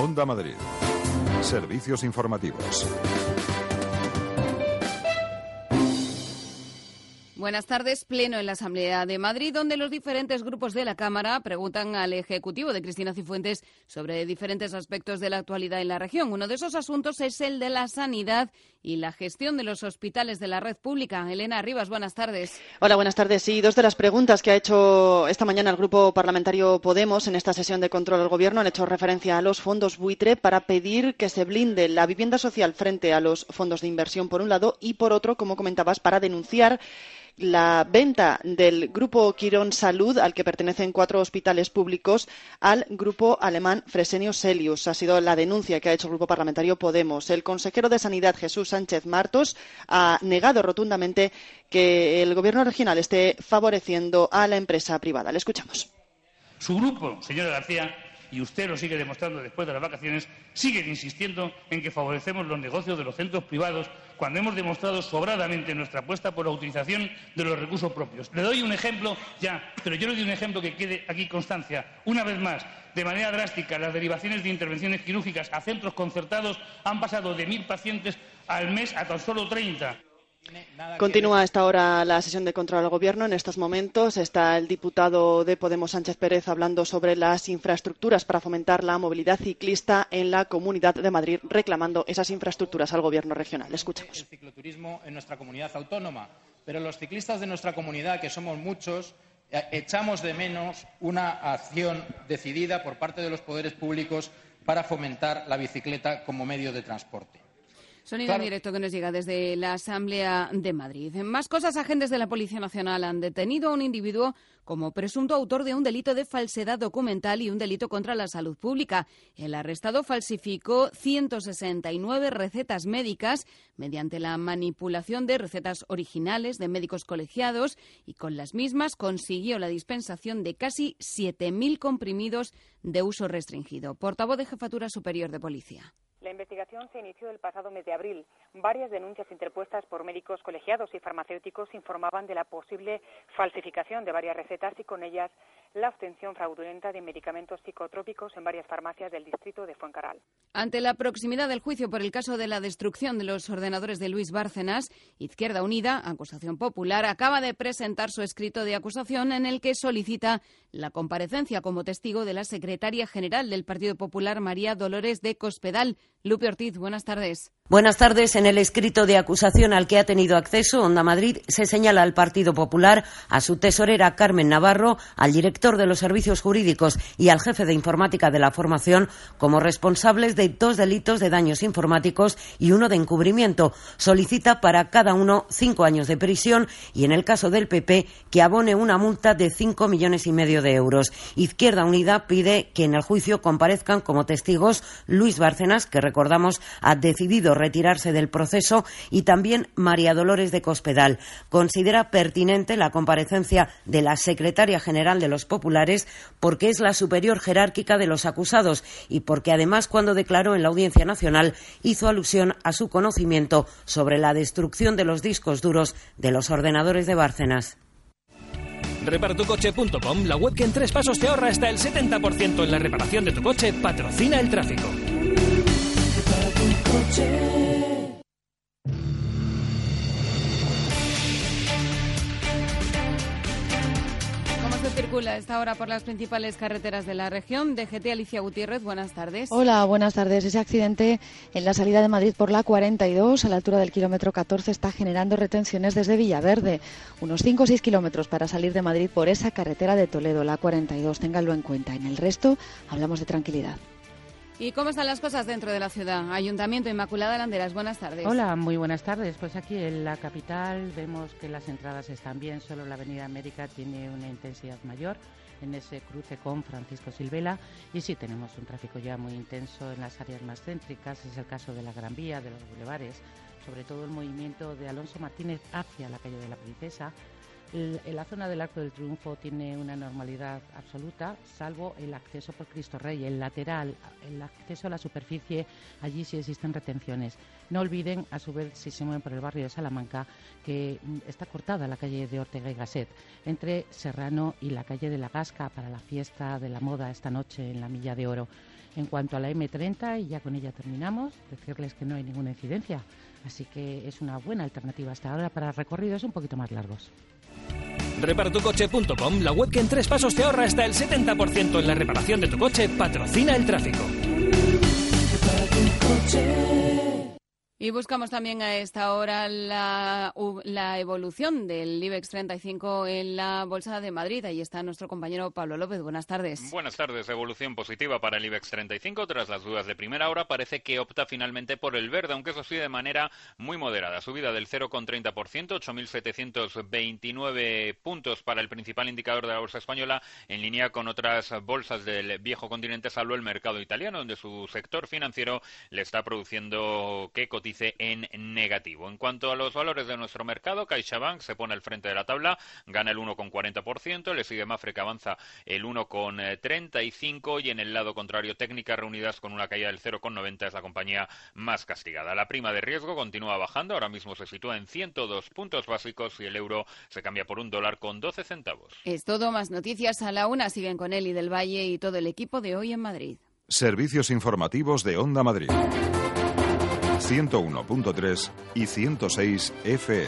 Onda Madrid. Servicios informativos. Buenas tardes. Pleno en la Asamblea de Madrid, donde los diferentes grupos de la Cámara preguntan al Ejecutivo de Cristina Cifuentes sobre diferentes aspectos de la actualidad en la región. Uno de esos asuntos es el de la sanidad y la gestión de los hospitales de la red pública. Elena Rivas, buenas tardes. Hola, buenas tardes. Sí, dos de las preguntas que ha hecho esta mañana el Grupo Parlamentario Podemos en esta sesión de control al Gobierno han hecho referencia a los fondos buitre para pedir que se blinde la vivienda social frente a los fondos de inversión, por un lado, y por otro, como comentabas, para denunciar la venta del Grupo Quirón Salud, al que pertenecen 4 hospitales públicos, al grupo alemán Fresenius Helios. Ha sido la denuncia que ha hecho el Grupo Parlamentario Podemos. El consejero de Sanidad, Jesús Sánchez Martos, ha negado rotundamente que el Gobierno regional esté favoreciendo a la empresa privada. Le escuchamos. Su grupo, señora García, y usted lo sigue demostrando después de las vacaciones, siguen insistiendo en que favorecemos los negocios de los centros privados cuando hemos demostrado sobradamente nuestra apuesta por la utilización de los recursos propios. Le doy un ejemplo ya, pero yo le doy un ejemplo que quede aquí constancia. Una vez más, de manera drástica, las derivaciones de intervenciones quirúrgicas a centros concertados han pasado de 1.000 pacientes al mes a tan solo 30. Continúa a esta hora la sesión de control al Gobierno. En estos momentos está el diputado de Podemos, Sánchez Pérez, hablando sobre las infraestructuras para fomentar la movilidad ciclista en la Comunidad de Madrid, reclamando esas infraestructuras al Gobierno regional. Escuchemos. El cicloturismo en nuestra comunidad autónoma, pero los ciclistas de nuestra comunidad, que somos muchos, echamos de menos una acción decidida por parte de los poderes públicos para fomentar la bicicleta como medio de transporte. Sonido en directo que nos llega desde la Asamblea de Madrid. En más cosas, agentes de la Policía Nacional han detenido a un individuo como presunto autor de un delito de falsedad documental y un delito contra la salud pública. El arrestado falsificó 169 recetas médicas mediante la manipulación de recetas originales de médicos colegiados y con las mismas consiguió la dispensación de casi 7.000 comprimidos de uso restringido. Portavoz de Jefatura Superior de Policía. La investigación se inició el pasado mes de abril. Varias denuncias interpuestas por médicos colegiados y farmacéuticos informaban de la posible falsificación de varias recetas y con ellas la obtención fraudulenta de medicamentos psicotrópicos en varias farmacias del distrito de Fuencarral. Ante la proximidad del juicio por el caso de la destrucción de los ordenadores de Luis Bárcenas, Izquierda Unida, acusación popular, acaba de presentar su escrito de acusación en el que solicita la comparecencia como testigo de la secretaria general del Partido Popular, María Dolores de Cospedal. Lupe Ortiz, buenas tardes. Buenas tardes. En el escrito de acusación al que ha tenido acceso Onda Madrid se señala al Partido Popular, a su tesorera Carmen Navarro, al director de los servicios jurídicos y al jefe de informática de la formación como responsables de 2 delitos de daños informáticos y 1 de encubrimiento. Solicita para cada uno 5 años de prisión y en el caso del PP que abone una multa de 5,5 millones de euros. Izquierda Unida pide que en el juicio comparezcan como testigos Luis Bárcenas, que recordamos ha decidido retirarse del proceso, y también María Dolores de Cospedal. Considera pertinente la comparecencia de la secretaria general de los populares porque es la superior jerárquica de los acusados y porque además cuando declaró en la Audiencia Nacional hizo alusión a su conocimiento sobre la destrucción de los discos duros de los ordenadores de Bárcenas. Reparatucoche.com, la web que en 3 pasos te ahorra hasta el 70% en la reparación de tu coche, patrocina el tráfico. ¿Cómo se circula a esta hora por las principales carreteras de la región? DGT, Alicia Gutiérrez, buenas tardes. Hola, buenas tardes. Ese accidente en la salida de Madrid por la 42, a la altura del kilómetro 14, está generando retenciones desde Villaverde. Unos 5 o 6 kilómetros para salir de Madrid por esa carretera de Toledo, la 42. Ténganlo en cuenta. En el resto, hablamos de tranquilidad. ¿Y cómo están las cosas dentro de la ciudad? Ayuntamiento, Inmaculada Landeras, buenas tardes. Hola, muy buenas tardes. Pues aquí en la capital vemos que las entradas están bien, solo la Avenida América tiene una intensidad mayor en ese cruce con Francisco Silvela y sí tenemos un tráfico ya muy intenso en las áreas más céntricas, es el caso de la Gran Vía, de los bulevares, sobre todo el movimiento de Alonso Martínez hacia la calle de la Princesa. En la zona del Arco del Triunfo tiene una normalidad absoluta, salvo el acceso por Cristo Rey, el lateral, el acceso a la superficie, allí sí existen retenciones. No olviden, a su vez, si se mueven por el barrio de Salamanca, que está cortada la calle de Ortega y Gasset, entre Serrano y la calle de la Gasca para la fiesta de la moda esta noche en la Milla de Oro. En cuanto a la M30, y ya con ella terminamos, decirles que no hay ninguna incidencia. Así que es una buena alternativa hasta ahora para recorridos un poquito más largos. Reparatucoche.com, la web que en 3 pasos te ahorra hasta el 70% en la reparación de tu coche, patrocina el tráfico. Y buscamos también a esta hora la evolución del IBEX 35 en la Bolsa de Madrid. Ahí está nuestro compañero Pablo López. Buenas tardes. Buenas tardes. Evolución positiva para el IBEX 35. Tras las dudas de primera hora, parece que opta finalmente por el verde, aunque eso sí de manera muy moderada. Subida del 0,30%, 8.729 puntos para el principal indicador de la bolsa española, en línea con otras bolsas del viejo continente, salvo el mercado italiano, donde su sector financiero le está produciendo que cotice en negativo. En cuanto a los valores de nuestro mercado, CaixaBank se pone al frente de la tabla, gana el 1,40%, le sigue Mafre, que avanza el 1,35%, y en el lado contrario, Técnicas Reunidas, con una caída del 0,90%, es la compañía más castigada. La prima de riesgo continúa bajando, ahora mismo se sitúa en 102 puntos básicos y el euro se cambia por $1,12. Es todo, más noticias a la 1. Siguen con Eli del Valle y todo el equipo de Hoy en Madrid. Servicios informativos de Onda Madrid. 101.3 y 106 FM.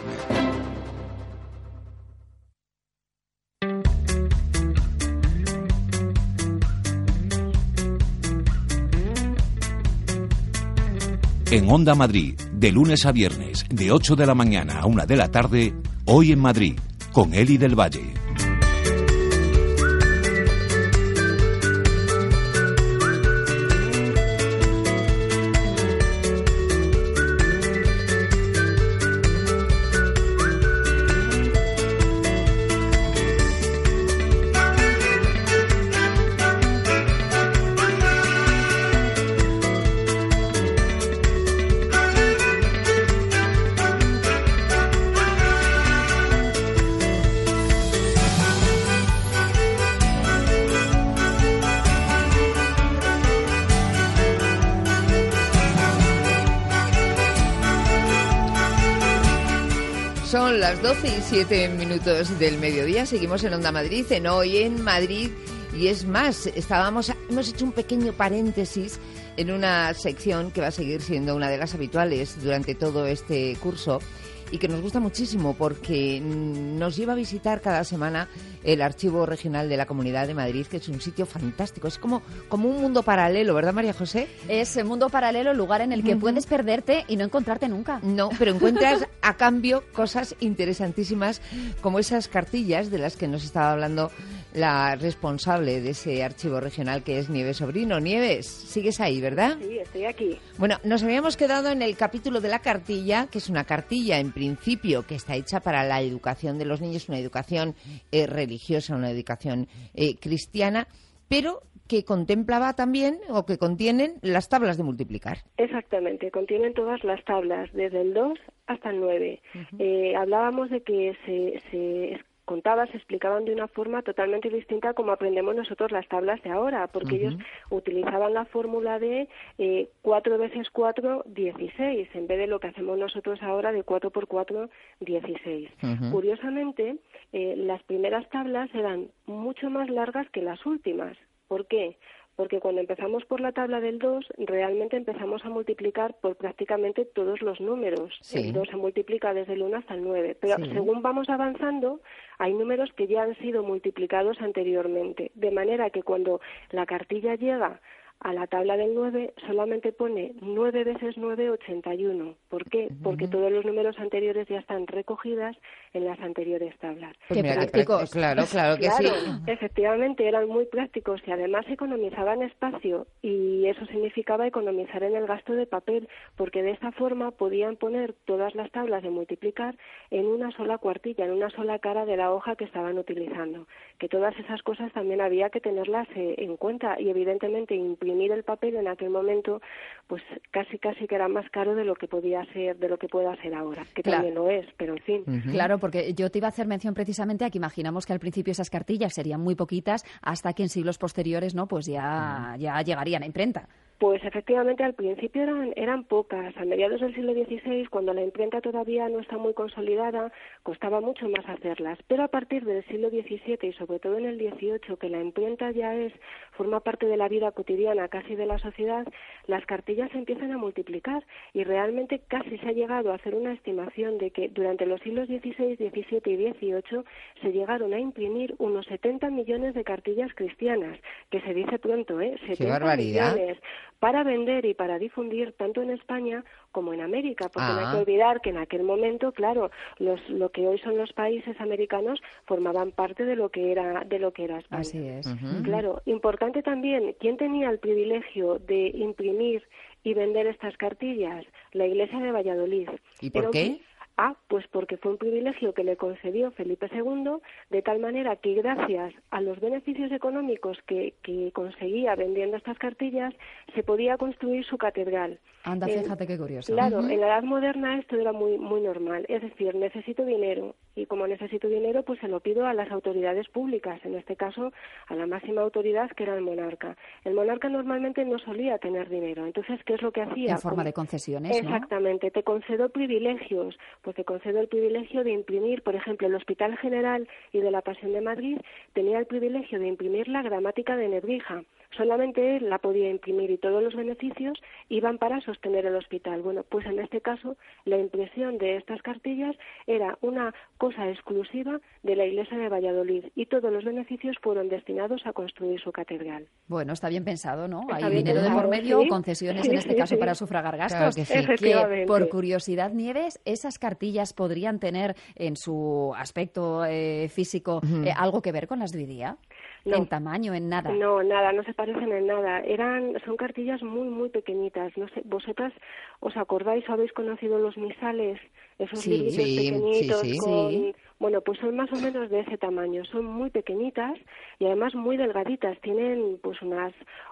En Onda Madrid, de lunes a viernes, de 8 de la mañana a 1 de la tarde, Hoy en Madrid, con Eli del Valle. Son las 12:07 del mediodía. Seguimos en Onda Madrid, en Hoy en Madrid. Y es más, hemos hecho un pequeño paréntesis en una sección que va a seguir siendo una de las habituales durante todo este curso y que nos gusta muchísimo porque nos lleva a visitar cada semana el Archivo Regional de la Comunidad de Madrid, que es un sitio fantástico. Es como un mundo paralelo, ¿verdad, María José? Es un mundo paralelo, lugar en el que puedes perderte y no encontrarte nunca. No, pero encuentras a cambio cosas interesantísimas, como esas cartillas de las que nos estaba hablando la responsable de ese archivo regional, que es Nieves Sobrino. Nieves, sigues ahí, ¿verdad? Sí, estoy aquí. Bueno, nos habíamos quedado en el capítulo de la cartilla, que es una cartilla en principio que está hecha para la educación de los niños, una educación religiosa, una educación cristiana, pero que contemplaba también, o que contienen, las tablas de multiplicar. Exactamente, contienen todas las tablas, desde el 2 hasta el 9. Hablábamos de que se explicaban de una forma totalmente distinta a como aprendemos nosotros las tablas de ahora, porque ellos utilizaban la fórmula de 4 veces 4, 16, en vez de lo que hacemos nosotros ahora de 4 por 4, 16. Curiosamente, las primeras tablas eran mucho más largas que las últimas. ¿Por qué? Porque cuando empezamos por la tabla del 2, realmente empezamos a multiplicar por prácticamente todos los números. Sí. El 2 se multiplica desde el 1 hasta el 9. Pero según vamos avanzando, hay números que ya han sido multiplicados anteriormente. De manera que cuando la cartilla llega a la tabla del 9, solamente pone 9 veces 9, 81. ¿Por qué? Porque todos los números anteriores ya están recogidas en las anteriores tablas. Pues ¡qué prácticos! Claro que sí. Efectivamente, eran muy prácticos y además economizaban espacio, y eso significaba economizar en el gasto de papel, porque de esta forma podían poner todas las tablas de multiplicar en una sola cuartilla, en una sola cara de la hoja que estaban utilizando. Que todas esas cosas también había que tenerlas en cuenta, y evidentemente imprimir el papel en aquel momento, pues casi que era más caro de lo que podía ser, de lo que pueda ser ahora, que también lo es, pero en fin. Claro, porque yo te iba a hacer mención precisamente a que imaginamos que al principio esas cartillas serían muy poquitas, hasta que en siglos posteriores, ¿no?, pues ya llegarían a imprenta. Pues efectivamente al principio eran pocas. A mediados del siglo XVI, cuando la imprenta todavía no está muy consolidada, costaba mucho más hacerlas. Pero a partir del siglo XVII y sobre todo en el XVIII, que la imprenta ya forma parte de la vida cotidiana casi de la sociedad, las cartillas se empiezan a multiplicar y realmente casi se ha llegado a hacer una estimación de que durante los siglos XVI, XVII y XVIII se llegaron a imprimir unos 70 millones de cartillas cristianas, que se dice pronto, 70 ¡Qué barbaridad! millones, para vender y para difundir tanto en España como en América, porque no hay que olvidar que en aquel momento, claro, lo que hoy son los países americanos formaban parte de lo que era España. Así es. Claro, importante también, ¿quién tenía el privilegio de imprimir y vender estas cartillas? La Iglesia de Valladolid. ¿Y por qué? Pues porque fue un privilegio que le concedió Felipe II, de tal manera que gracias a los beneficios económicos que conseguía vendiendo estas cartillas, se podía construir su catedral. Anda, fíjate qué curioso. Claro, en la Edad Moderna esto era muy, muy normal. Es decir, necesito dinero, y como necesito dinero, pues se lo pido a las autoridades públicas, en este caso a la máxima autoridad, que era el monarca. El monarca normalmente no solía tener dinero, entonces, ¿qué es lo que hacía? En forma de concesiones, ¿no? Exactamente, te concedo privilegios. Pues te concedo el privilegio de imprimir, por ejemplo, el Hospital General y de la Pasión de Madrid tenía el privilegio de imprimir la gramática de Nebrija. Solamente él la podía imprimir y todos los beneficios iban para sostener el hospital. Bueno, pues en este caso la impresión de estas cartillas era una cosa exclusiva de la Iglesia de Valladolid y todos los beneficios fueron destinados a construir su catedral. Bueno, está bien pensado, ¿no? Está Hay bien dinero pensado, de por medio, sí. concesiones en este caso para sufragar gastos. Claro que sí. Que, por curiosidad, Nieves, ¿esas cartillas podrían tener en su aspecto físico algo que ver con las de hoy día? No. ¿En tamaño, en nada? No, nada, no se parecen en nada. Son cartillas muy, muy pequeñitas. No sé, ¿vosotras os acordáis o habéis conocido los misales? Esos libritos pequeñitos Bueno, pues son más o menos de ese tamaño. Son muy pequeñitas y además muy delgaditas. Tienen pues unas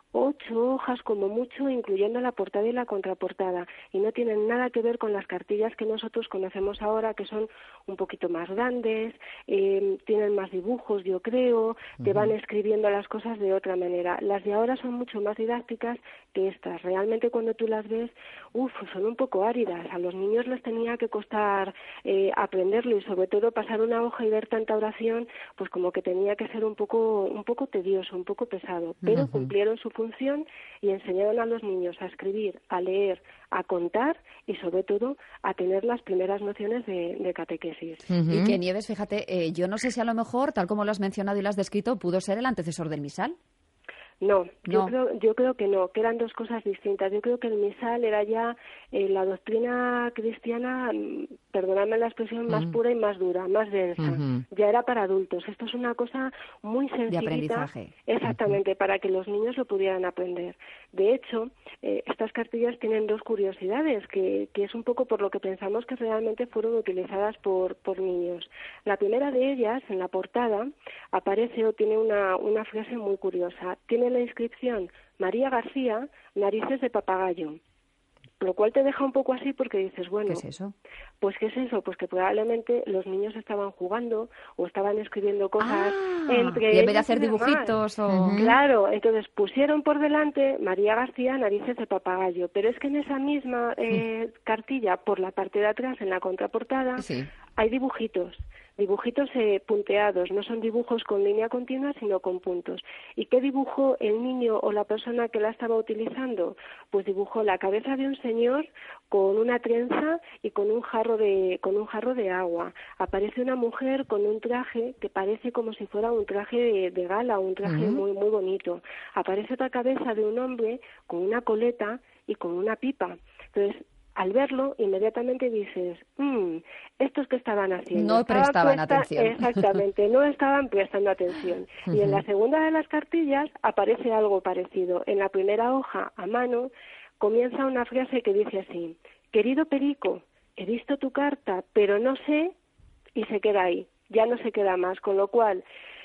8 hojas como mucho, incluyendo la portada y la contraportada. Y no tienen nada que ver con las cartillas que nosotros conocemos ahora, que son un poquito más grandes, tienen más dibujos, yo creo, te van escribiendo las cosas de otra manera. Las de ahora son mucho más didácticas que estas. Realmente cuando tú las ves, son un poco áridas. A los niños les tenía que costar aprenderlo y sobre todo pasar una hoja y ver tanta oración, pues como que tenía que ser un poco tedioso, un poco pesado. Pero cumplieron su función y enseñaron a los niños a escribir, a leer, a contar y sobre todo a tener las primeras nociones de catequesis. Y que Nieves, fíjate, yo no sé si a lo mejor, tal como lo has mencionado y lo has descrito, pudo ser el antecesor del misal. No, yo creo que no, que eran dos cosas distintas. Yo creo que el misal era ya la doctrina cristiana, perdonadme la expresión, más pura y más dura, más densa. Ya era para adultos. Esto es una cosa muy sencillita. De aprendizaje. Exactamente, para que los niños lo pudieran aprender. De hecho, estas cartillas tienen dos curiosidades, que es un poco por lo que pensamos que realmente fueron utilizadas por niños. La primera de ellas, en la portada, aparece o tiene una frase muy curiosa. Tiene la inscripción María García, narices de papagayo, lo cual te deja un poco así porque dices, bueno, ¿qué es eso? Pues ¿qué es eso? Pues que probablemente los niños estaban jugando o estaban escribiendo cosas entre ellos. Y en vez de hacer dibujitos Claro, entonces pusieron por delante María García, narices de papagayo, pero es que en esa misma cartilla, por la parte de atrás, en la contraportada, hay dibujitos punteados, no son dibujos con línea continua, sino con puntos. ¿Y qué dibujó el niño o la persona que la estaba utilizando? Pues dibujó la cabeza de un señor con una trenza y con un jarro de agua. Aparece una mujer con un traje que parece como si fuera un traje de gala, un traje muy, muy bonito. Aparece otra cabeza de un hombre con una coleta y con una pipa. Entonces, al verlo, inmediatamente dices, ¿estos qué estaban haciendo? No prestaban atención. Exactamente, no estaban prestando atención. Y en la segunda de las cartillas aparece algo parecido. En la primera hoja, a mano, comienza una frase que dice así: querido Perico, he visto tu carta, pero no sé, y se queda ahí, ya no se queda más, con lo cual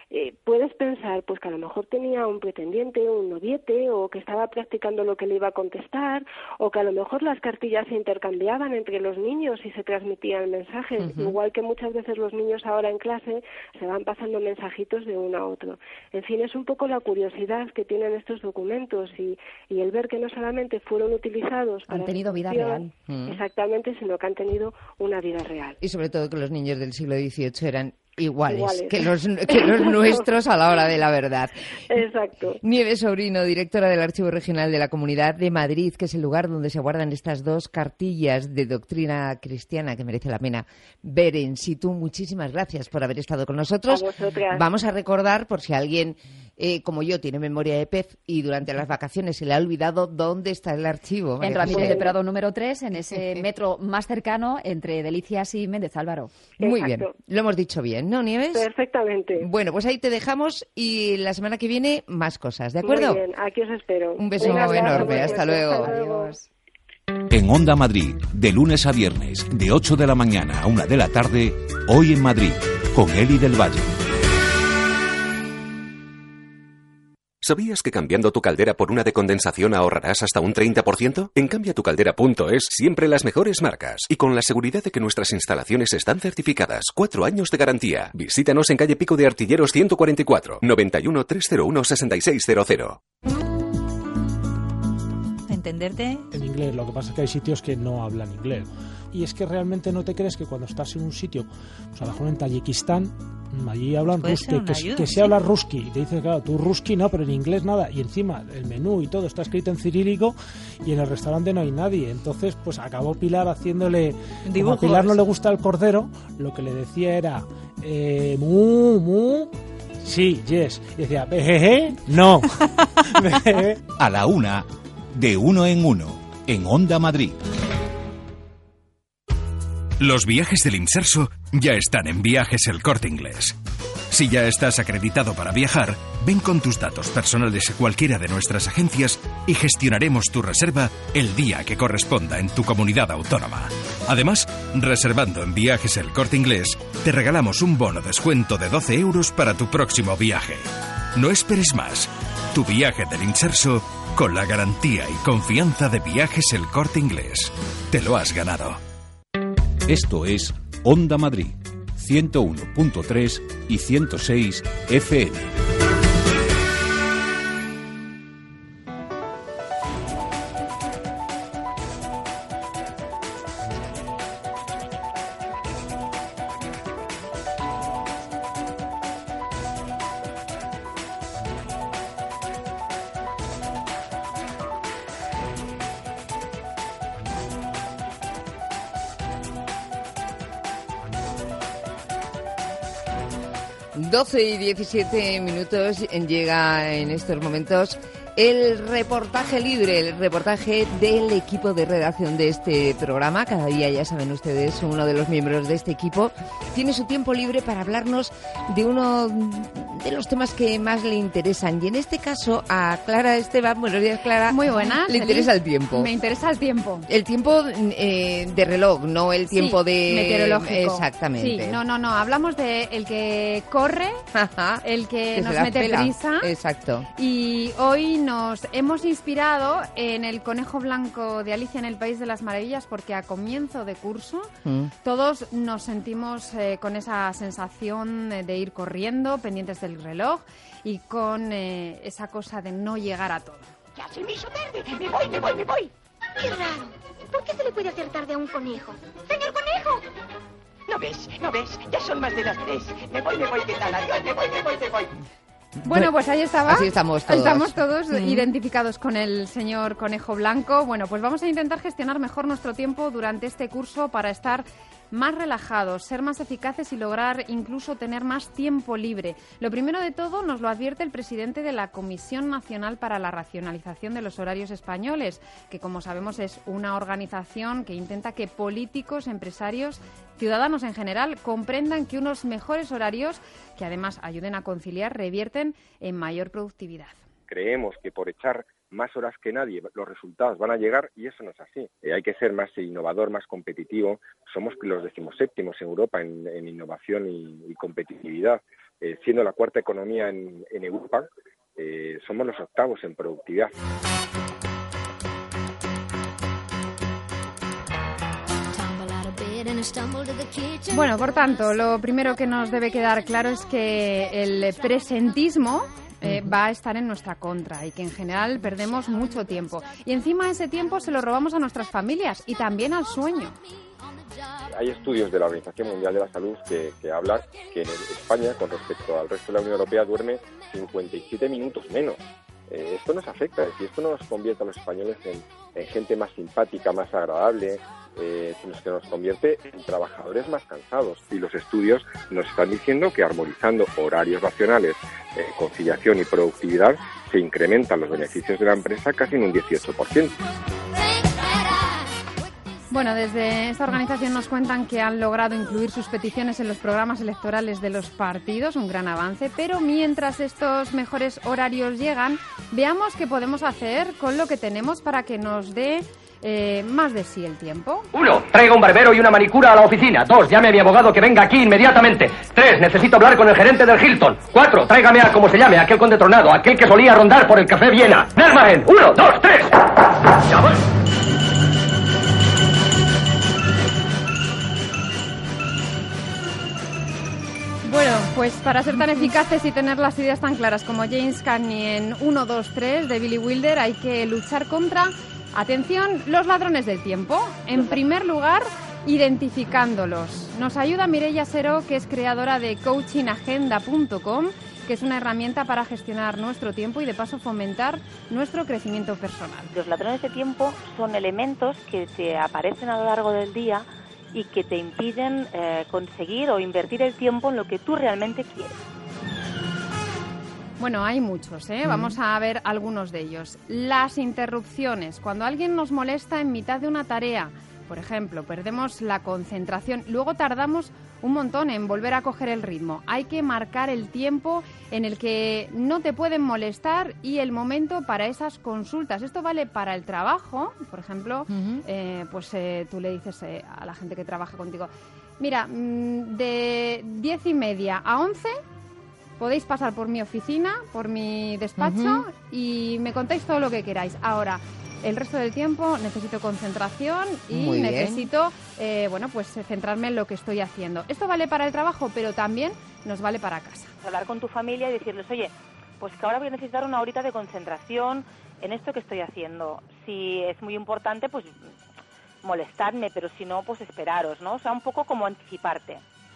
puedes pensar pues que a lo mejor tenía un pretendiente, un noviete, o que estaba practicando lo que le iba a contestar, o que a lo mejor las cartillas se intercambiaban entre los niños y se transmitían mensajes, igual que muchas veces los niños ahora en clase se van pasando mensajitos de uno a otro. En fin, es un poco la curiosidad que tienen estos documentos y el ver que no solamente fueron utilizados para... Han tenido vida real. Exactamente, sino que han tenido una vida real. Y sobre todo que los niños del siglo XVIII eran iguales que los nuestros a la hora de la verdad. Exacto. Nieves Sobrino, directora del Archivo Regional de la Comunidad de Madrid, que es el lugar donde se guardan estas dos cartillas de doctrina cristiana que merece la pena ver in situ. Muchísimas gracias por haber estado con nosotros. A vosotras. Vamos a recordar, por si alguien como yo tiene memoria de pez y durante las vacaciones se le ha olvidado, dónde está el archivo. En Ramírez de Prado número 3, en ese metro más cercano entre Delicias y Méndez Álvaro. Muy bien, lo hemos dicho bien, ¿no, Nieves? Perfectamente. Bueno, pues ahí te dejamos y la semana que viene más cosas, ¿de acuerdo? Muy bien, aquí os espero. Un beso enorme, hasta luego. Adiós. En Onda Madrid, de lunes a viernes, de 8 de la mañana a 1 de la tarde, Hoy en Madrid, con Eli del Valle. ¿Sabías que cambiando tu caldera por una de condensación ahorrarás hasta un 30%? En cambiatucaldera.es siempre las mejores marcas y con la seguridad de que nuestras instalaciones están certificadas. 4 años de garantía. Visítanos en calle Pico de Artilleros 144, 91 301 6600. ¿Entenderte? En inglés, lo que pasa es que hay sitios que no hablan inglés. Y es que realmente no te crees que cuando estás en un sitio, pues a lo mejor en Tayikistán, allí hablan ruski, que se habla ruski, y te dices, claro, tú ruski no, pero en inglés nada, y encima el menú y todo está escrito en cirílico y en el restaurante no hay nadie. Entonces pues acabó Pilar haciéndole dibujos. Como a Pilar no le gusta el cordero, lo que le decía era mu, sí, yes, y decía jejeje, no. A la 1, de uno en Onda Madrid. Los viajes del Inserso ya están en Viajes El Corte Inglés. Si ya estás acreditado para viajar, ven con tus datos personales a cualquiera de nuestras agencias y gestionaremos tu reserva el día que corresponda en tu comunidad autónoma. Además, reservando en Viajes El Corte Inglés, te regalamos un bono descuento de 12 euros para tu próximo viaje. No esperes más. Tu viaje del Inserso con la garantía y confianza de Viajes El Corte Inglés. Te lo has ganado. Esto es Onda Madrid, 101.3 y 106 FM. Y 17 minutos llega en estos momentos el reportaje libre, el reportaje del equipo de redacción de este programa. Cada día, ya saben ustedes, uno de los miembros de este equipo tiene su tiempo libre para hablarnos de uno de los temas que más le interesan. Y en este caso a Clara Esteban. Buenos días, Clara. Muy buenas. Le interesa el tiempo. Me interesa el tiempo. El tiempo de reloj, no el tiempo de... meteorológico. Exactamente. Sí, no. Hablamos de el que corre, el que nos mete prisa. Exacto. Y hoy nos hemos inspirado en el conejo blanco de Alicia en el País de las Maravillas, porque a comienzo de curso todos nos sentimos con esa sensación de ir corriendo, pendientes del reloj y con esa cosa de no llegar a todo. Ya se me hizo tarde. Me voy. Qué raro. ¿Por qué se le puede hacer tarde a un conejo? ¡Señor conejo! ¿No ves? Ya son más de las 3. Me voy. ¿Qué tal? Adiós, me voy. Bueno, pues ahí estaba. Así estamos todos. Estamos todos identificados con el señor Conejo Blanco. Bueno, pues vamos a intentar gestionar mejor nuestro tiempo durante este curso para estar más relajados, ser más eficaces y lograr incluso tener más tiempo libre. Lo primero de todo nos lo advierte el presidente de la Comisión Nacional para la Racionalización de los Horarios Españoles, que como sabemos es una organización que intenta que políticos, empresarios, ciudadanos en general comprendan que unos mejores horarios, que además ayuden a conciliar, revierten en mayor productividad. Creemos que por echar más horas que nadie los resultados van a llegar y eso no es así. Hay que ser más innovador, más competitivo. Somos los 17º en Europa en innovación y competitividad. siendo la cuarta economía en Europa, somos los octavos en productividad. Bueno, por tanto, lo primero que nos debe quedar claro es que el presentismo va a estar en nuestra contra y que en general perdemos mucho tiempo. Y encima ese tiempo se lo robamos a nuestras familias y también al sueño. Hay estudios de la Organización Mundial de la Salud que hablan que en España, con respecto al resto de la Unión Europea, duerme 57 minutos menos. Esto nos afecta, es decir, esto nos convierte a los españoles en gente más simpática, más agradable, sino que nos convierte en trabajadores más cansados. Y los estudios nos están diciendo que armonizando horarios racionales, conciliación y productividad, se incrementan los beneficios de la empresa casi en un 18%. Bueno, desde esta organización nos cuentan que han logrado incluir sus peticiones en los programas electorales de los partidos, un gran avance, pero mientras estos mejores horarios llegan, veamos qué podemos hacer con lo que tenemos para que nos dé más de sí el tiempo. 1. Traiga un barbero y una manicura a la oficina. 2. Llame a mi abogado que venga aquí inmediatamente. 3. Necesito hablar con el gerente del Hilton. 4. Tráigame a, como se llame, aquel conde tronado, aquel que solía rondar por el Café Viena. Nermagen. 1, 2, 3. Ya voy. Bueno, pues para ser tan eficaces y tener las ideas tan claras como James Cagney en 1, 2, 3 de Billy Wilder, hay que luchar contra, atención, los ladrones del tiempo. En primer lugar, identificándolos. Nos ayuda Mireia Seró, que es creadora de coachingagenda.com, que es una herramienta para gestionar nuestro tiempo y de paso fomentar nuestro crecimiento personal. Los ladrones de tiempo son elementos que te aparecen a lo largo del día y que te impiden conseguir o invertir el tiempo en lo que tú realmente quieres. Bueno, hay muchos, Vamos a ver algunos de ellos. Las interrupciones. Cuando alguien nos molesta en mitad de una tarea, por ejemplo, perdemos la concentración, luego tardamos un montón en volver a coger el ritmo. Hay que marcar el tiempo en el que no te pueden molestar y el momento para esas consultas. Esto vale para el trabajo, por ejemplo, tú le dices a la gente que trabaja contigo, mira, de 10:30 a 11 podéis pasar por mi oficina, por mi despacho y me contáis todo lo que queráis. Ahora, el resto del tiempo necesito concentración y necesito centrarme en lo que estoy haciendo. Esto vale para el trabajo, pero también nos vale para casa. Hablar con tu familia y decirles, oye, pues que ahora voy a necesitar una horita de concentración en esto que estoy haciendo. Si es muy importante, pues molestadme, pero si no, pues esperaros, ¿no? O sea, un poco como anticiparte.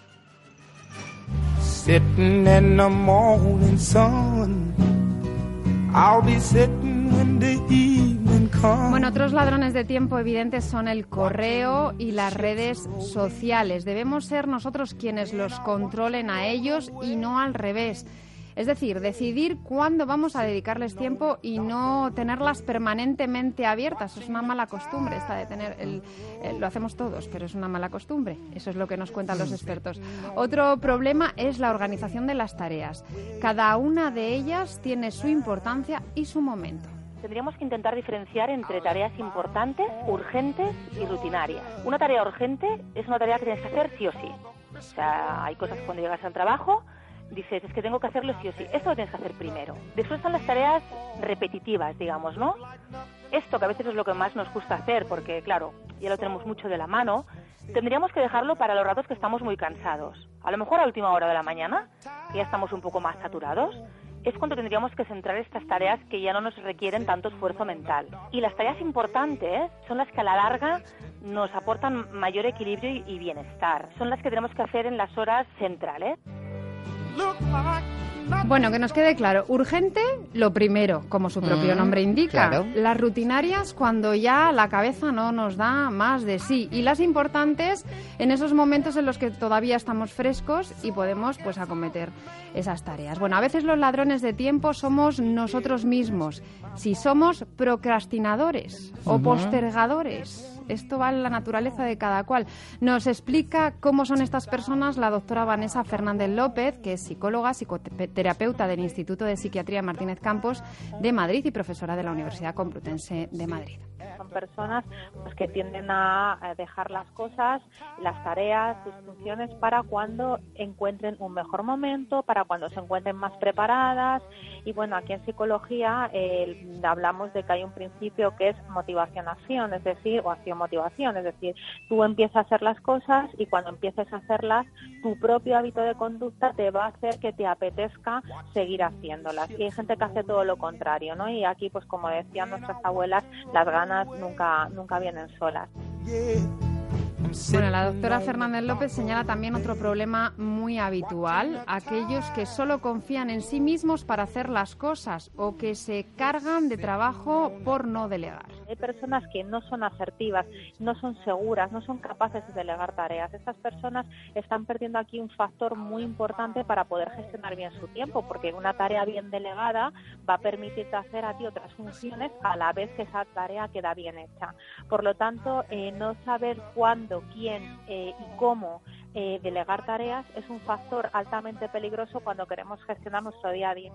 Sitting in the morning sun, I'll be sitting when the evening comes. Bueno, otros ladrones de tiempo evidentes son el correo y las redes sociales. Debemos ser nosotros quienes los controlen a ellos y no al revés. Es decir, decidir cuándo vamos a dedicarles tiempo y no tenerlas permanentemente abiertas. Es una mala costumbre esta de tener lo hacemos todos, pero es una mala costumbre. Eso es lo que nos cuentan los expertos. Otro problema es la organización de las tareas. Cada una de ellas tiene su importancia y su momento. Tendríamos que intentar diferenciar entre tareas importantes, urgentes y rutinarias. Una tarea urgente es una tarea que tienes que hacer sí o sí. O sea, hay cosas que cuando llegas al trabajo dices, es que tengo que hacerlo sí o sí. Esto lo tienes que hacer primero. Después están las tareas repetitivas, digamos, ¿no? Esto que a veces es lo que más nos gusta hacer, porque, claro, ya lo tenemos mucho de la mano, tendríamos que dejarlo para los ratos que estamos muy cansados. A lo mejor a última hora de la mañana, que ya estamos un poco más saturados, es cuando tendríamos que centrar estas tareas que ya no nos requieren tanto esfuerzo mental. Y las tareas importantes son las que a la larga nos aportan mayor equilibrio y bienestar. Son las que tenemos que hacer en las horas centrales. Bueno, que nos quede claro, urgente, lo primero, como su propio nombre indica. Claro. Las rutinarias, cuando ya la cabeza no nos da más de sí. Y las importantes, en esos momentos en los que todavía estamos frescos y podemos, pues, acometer esas tareas. Bueno, a veces los ladrones de tiempo somos nosotros mismos. Si somos procrastinadores o postergadores. Esto va en la naturaleza de cada cual. Nos explica cómo son estas personas la doctora Vanessa Fernández López, que es psicóloga, psicoterapeuta del Instituto de Psiquiatría Martínez Campos de Madrid y profesora de la Universidad Complutense de Madrid. Son personas pues, que tienden a dejar las cosas, las tareas, sus funciones para cuando encuentren un mejor momento, para cuando se encuentren más preparadas. Y bueno, aquí en psicología hablamos de que hay un principio que es motivación-acción, es decir, o acción-motivación, es decir, tú empiezas a hacer las cosas y cuando empieces a hacerlas, tu propio hábito de conducta te va a hacer que te apetezca seguir haciéndolas. Y hay gente que hace todo lo contrario, ¿no? Y aquí, pues como decían nuestras abuelas, las ganas nunca vienen solas. Bueno, la doctora Fernández López señala también otro problema muy habitual, aquellos que solo confían en sí mismos para hacer las cosas o que se cargan de trabajo por no delegar. Hay personas que no son asertivas, no son seguras, no son capaces de delegar tareas. Estas personas están perdiendo aquí un factor muy importante para poder gestionar bien su tiempo, porque una tarea bien delegada va a permitirte hacer a ti otras funciones a la vez que esa tarea queda bien hecha. Por lo tanto, no saber cuándo, quién y cómo delegar tareas es un factor altamente peligroso cuando queremos gestionar nuestro día a día.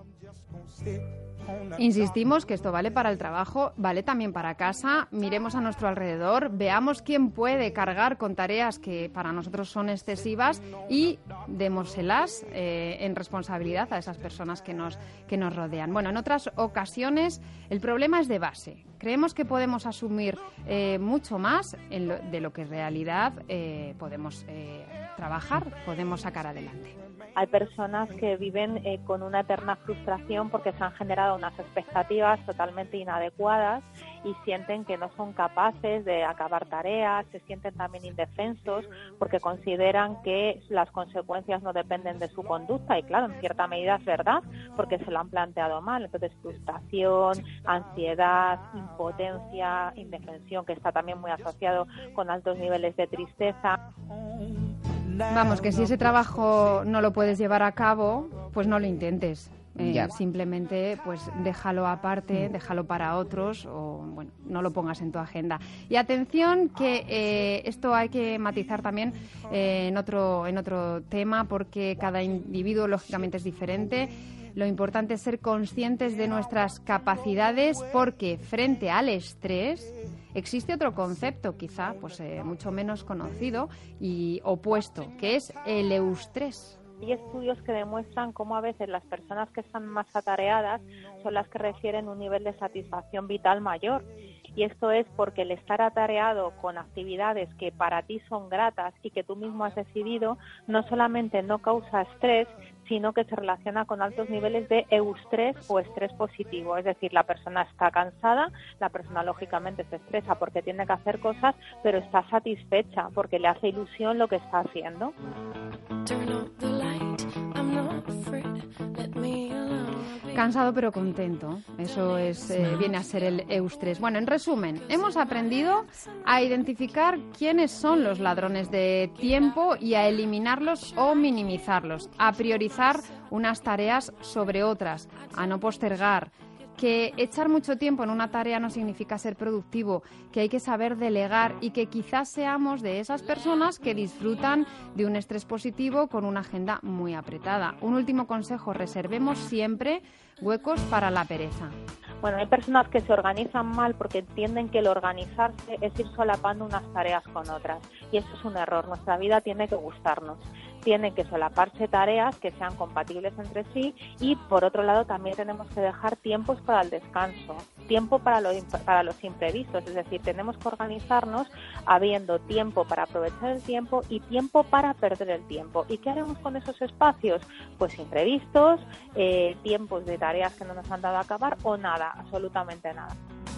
Insistimos que esto vale para el trabajo, vale también para casa. Miremos a nuestro alrededor, veamos quién puede cargar con tareas que para nosotros son excesivas y démoselas en responsabilidad a esas personas que nos rodean. Bueno, en otras ocasiones el problema es de base. Creemos que podemos asumir mucho más de lo que en realidad podemos trabajar, podemos sacar adelante. Hay personas que viven con una eterna frustración porque se han generado unas expectativas totalmente inadecuadas y sienten que no son capaces de acabar tareas, se sienten también indefensos porque consideran que las consecuencias no dependen de su conducta y claro, en cierta medida es verdad porque se lo han planteado mal. Entonces, frustración, ansiedad, impotencia, indefensión, que está también muy asociado con altos niveles de tristeza. Vamos, que si ese trabajo no lo puedes llevar a cabo, pues no lo intentes. Simplemente pues déjalo aparte, déjalo para otros o bueno, no lo pongas en tu agenda. Y atención que esto hay que matizar también en otro tema porque cada individuo lógicamente es diferente. Lo importante es ser conscientes de nuestras capacidades porque frente al estrés existe otro concepto quizá pues mucho menos conocido y opuesto, que es el eustrés. Hay estudios que demuestran cómo a veces las personas que están más atareadas son las que refieren un nivel de satisfacción vital mayor. Y esto es porque el estar atareado con actividades que para ti son gratas y que tú mismo has decidido, no solamente no causa estrés, sino que se relaciona con altos niveles de eustrés o estrés positivo. Es decir, la persona está cansada, la persona lógicamente se estresa porque tiene que hacer cosas, pero está satisfecha porque le hace ilusión lo que está haciendo. Cansado pero contento, eso es viene a ser el eustrés. Bueno, en resumen, hemos aprendido a identificar quiénes son los ladrones de tiempo y a eliminarlos o minimizarlos, a priorizar unas tareas sobre otras, a no postergar, que echar mucho tiempo en una tarea no significa ser productivo, que hay que saber delegar y que quizás seamos de esas personas que disfrutan de un estrés positivo con una agenda muy apretada. Un último consejo, reservemos siempre huecos para la pereza. Bueno, hay personas que se organizan mal porque entienden que el organizarse es ir solapando unas tareas con otras y eso es un error. Nuestra vida tiene que gustarnos. Tienen que solaparse tareas que sean compatibles entre sí y, por otro lado, también tenemos que dejar tiempos para el descanso, tiempo para los imprevistos, es decir, tenemos que organizarnos habiendo tiempo para aprovechar el tiempo y tiempo para perder el tiempo. ¿Y qué haremos con esos espacios? Pues imprevistos, tiempos de tareas que no nos han dado a acabar o nada, absolutamente nada.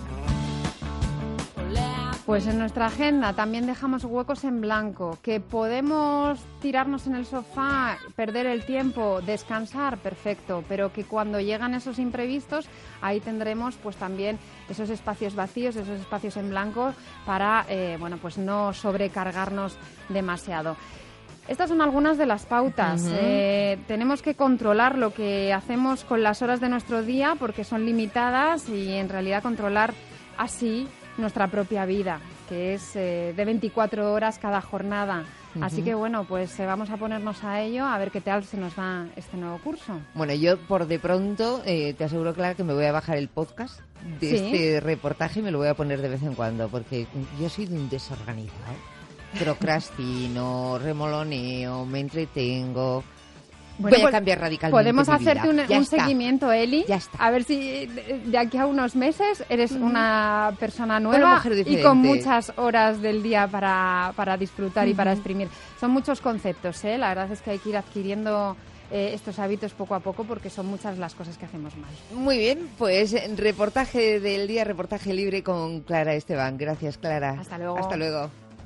Pues en nuestra agenda también dejamos huecos en blanco, que podemos tirarnos en el sofá, perder el tiempo, descansar, perfecto, pero que cuando llegan esos imprevistos, ahí tendremos pues también esos espacios vacíos, esos espacios en blanco para pues no sobrecargarnos demasiado. Estas son algunas de las pautas. Tenemos que controlar lo que hacemos con las horas de nuestro día porque son limitadas y en realidad controlar así nuestra propia vida, que es de 24 horas cada jornada. Así que bueno, pues vamos a ponernos a ello, a ver qué tal se nos da este nuevo curso. Bueno, yo por de pronto te aseguro, Clara, que me voy a bajar el podcast de este reportaje y me lo voy a poner de vez en cuando, porque yo soy de un desorganizado. Procrastino, remoloneo, me entretengo. Bueno, voy a cambiar radicalmente. Podemos mi vida. hacerte un seguimiento, Eli. Ya está. A ver si de aquí a unos meses eres una persona nueva mujer diferente. Y con muchas horas del día para disfrutar y para exprimir. Son muchos conceptos, ¿eh? La verdad es que hay que ir adquiriendo estos hábitos poco a poco porque son muchas las cosas que hacemos mal. Muy bien, pues reportaje del día, reportaje libre con Clara Esteban. Gracias, Clara. Hasta luego. Hasta luego.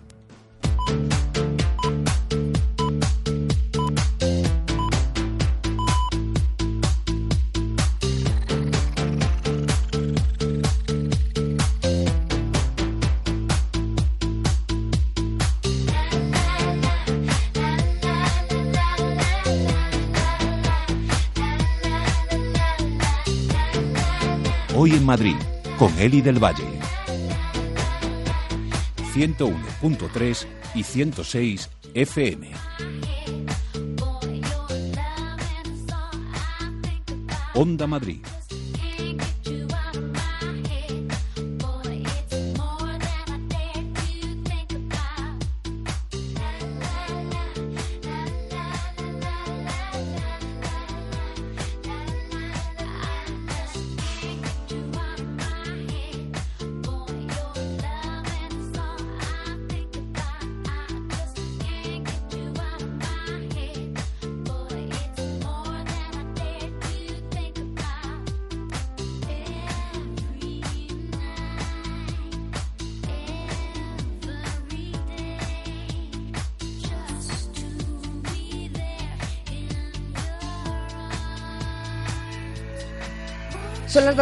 Hoy en Madrid, con Eli del Valle. 101.3 y 106 FM. Onda Madrid. Son las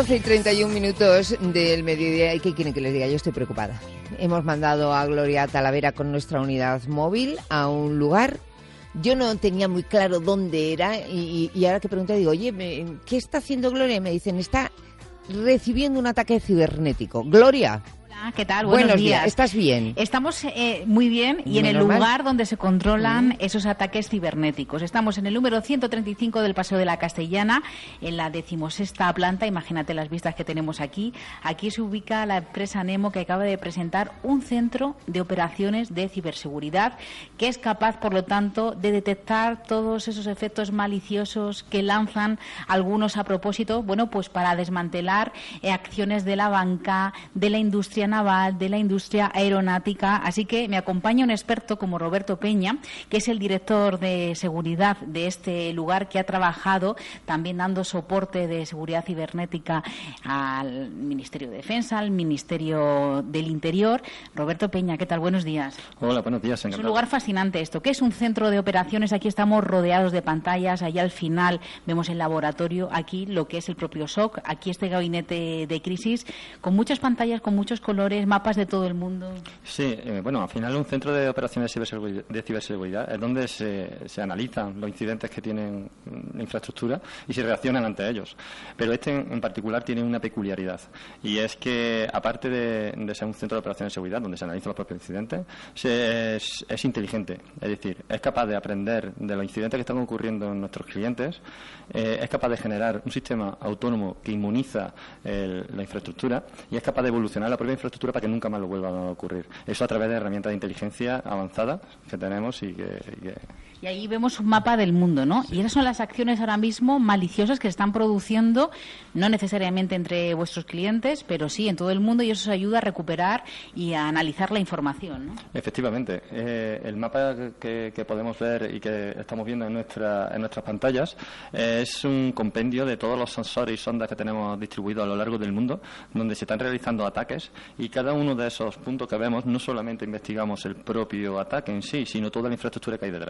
12:31 del mediodía y ¿qué quieren que les diga? Yo estoy preocupada. Hemos mandado a Gloria Talavera con nuestra unidad móvil a un lugar. Yo no tenía muy claro dónde era y ahora que pregunté digo, oye, ¿qué está haciendo Gloria? Y me dicen, está recibiendo un ataque cibernético. Gloria. ¿Qué tal? Buenos días. ¿Estás bien? Estamos muy bien y en el lugar donde se controlan esos ataques cibernéticos. Estamos en el número 135 del Paseo de la Castellana, en la 16ª planta. Imagínate las vistas que tenemos aquí. Aquí se ubica la empresa Nemo, que acaba de presentar un centro de operaciones de ciberseguridad que es capaz, por lo tanto, de detectar todos esos efectos maliciosos que lanzan algunos a propósito, bueno, pues para desmantelar acciones de la banca, de la industria naval, de la industria aeronáutica. Así que me acompaña un experto como Roberto Peña, que es el director de seguridad de este lugar, que ha trabajado también dando soporte de seguridad cibernética al Ministerio de Defensa, al Ministerio del Interior. Roberto Peña, ¿qué tal? Buenos días. Hola, buenos días. Encantado. Es un lugar fascinante esto. ¿Qué es un centro de operaciones? Aquí estamos rodeados de pantallas, allá al final vemos el laboratorio, aquí lo que es el propio SOC, aquí este gabinete de crisis, con muchas pantallas, con muchos colores, mapas de todo el mundo. Sí, bueno, al final un centro de operaciones de ciberseguridad es donde se analizan los incidentes que tienen la infraestructura y se reaccionan ante ellos. Pero este en particular tiene una peculiaridad, y es que aparte de ser un centro de operaciones de seguridad donde se analizan los propios incidentes, es inteligente, es decir, es capaz de aprender de los incidentes que están ocurriendo en nuestros clientes, es capaz de generar un sistema autónomo que inmuniza la infraestructura y es capaz de evolucionar la propia infraestructura para que nunca más lo vuelva a ocurrir. Eso a través de herramientas de inteligencia avanzadas que tenemos y ahí vemos un mapa del mundo, ¿no? Sí. Y esas son las acciones ahora mismo maliciosas que se están produciendo, no necesariamente entre vuestros clientes, pero sí en todo el mundo, y eso os ayuda a recuperar y a analizar la información, ¿no? Efectivamente. El mapa que podemos ver y que estamos viendo en nuestras pantallas es un compendio de todos los sensores y sondas que tenemos distribuidos a lo largo del mundo, donde se están realizando ataques, y cada uno de esos puntos que vemos no solamente investigamos el propio ataque en sí, sino toda la infraestructura que hay detrás.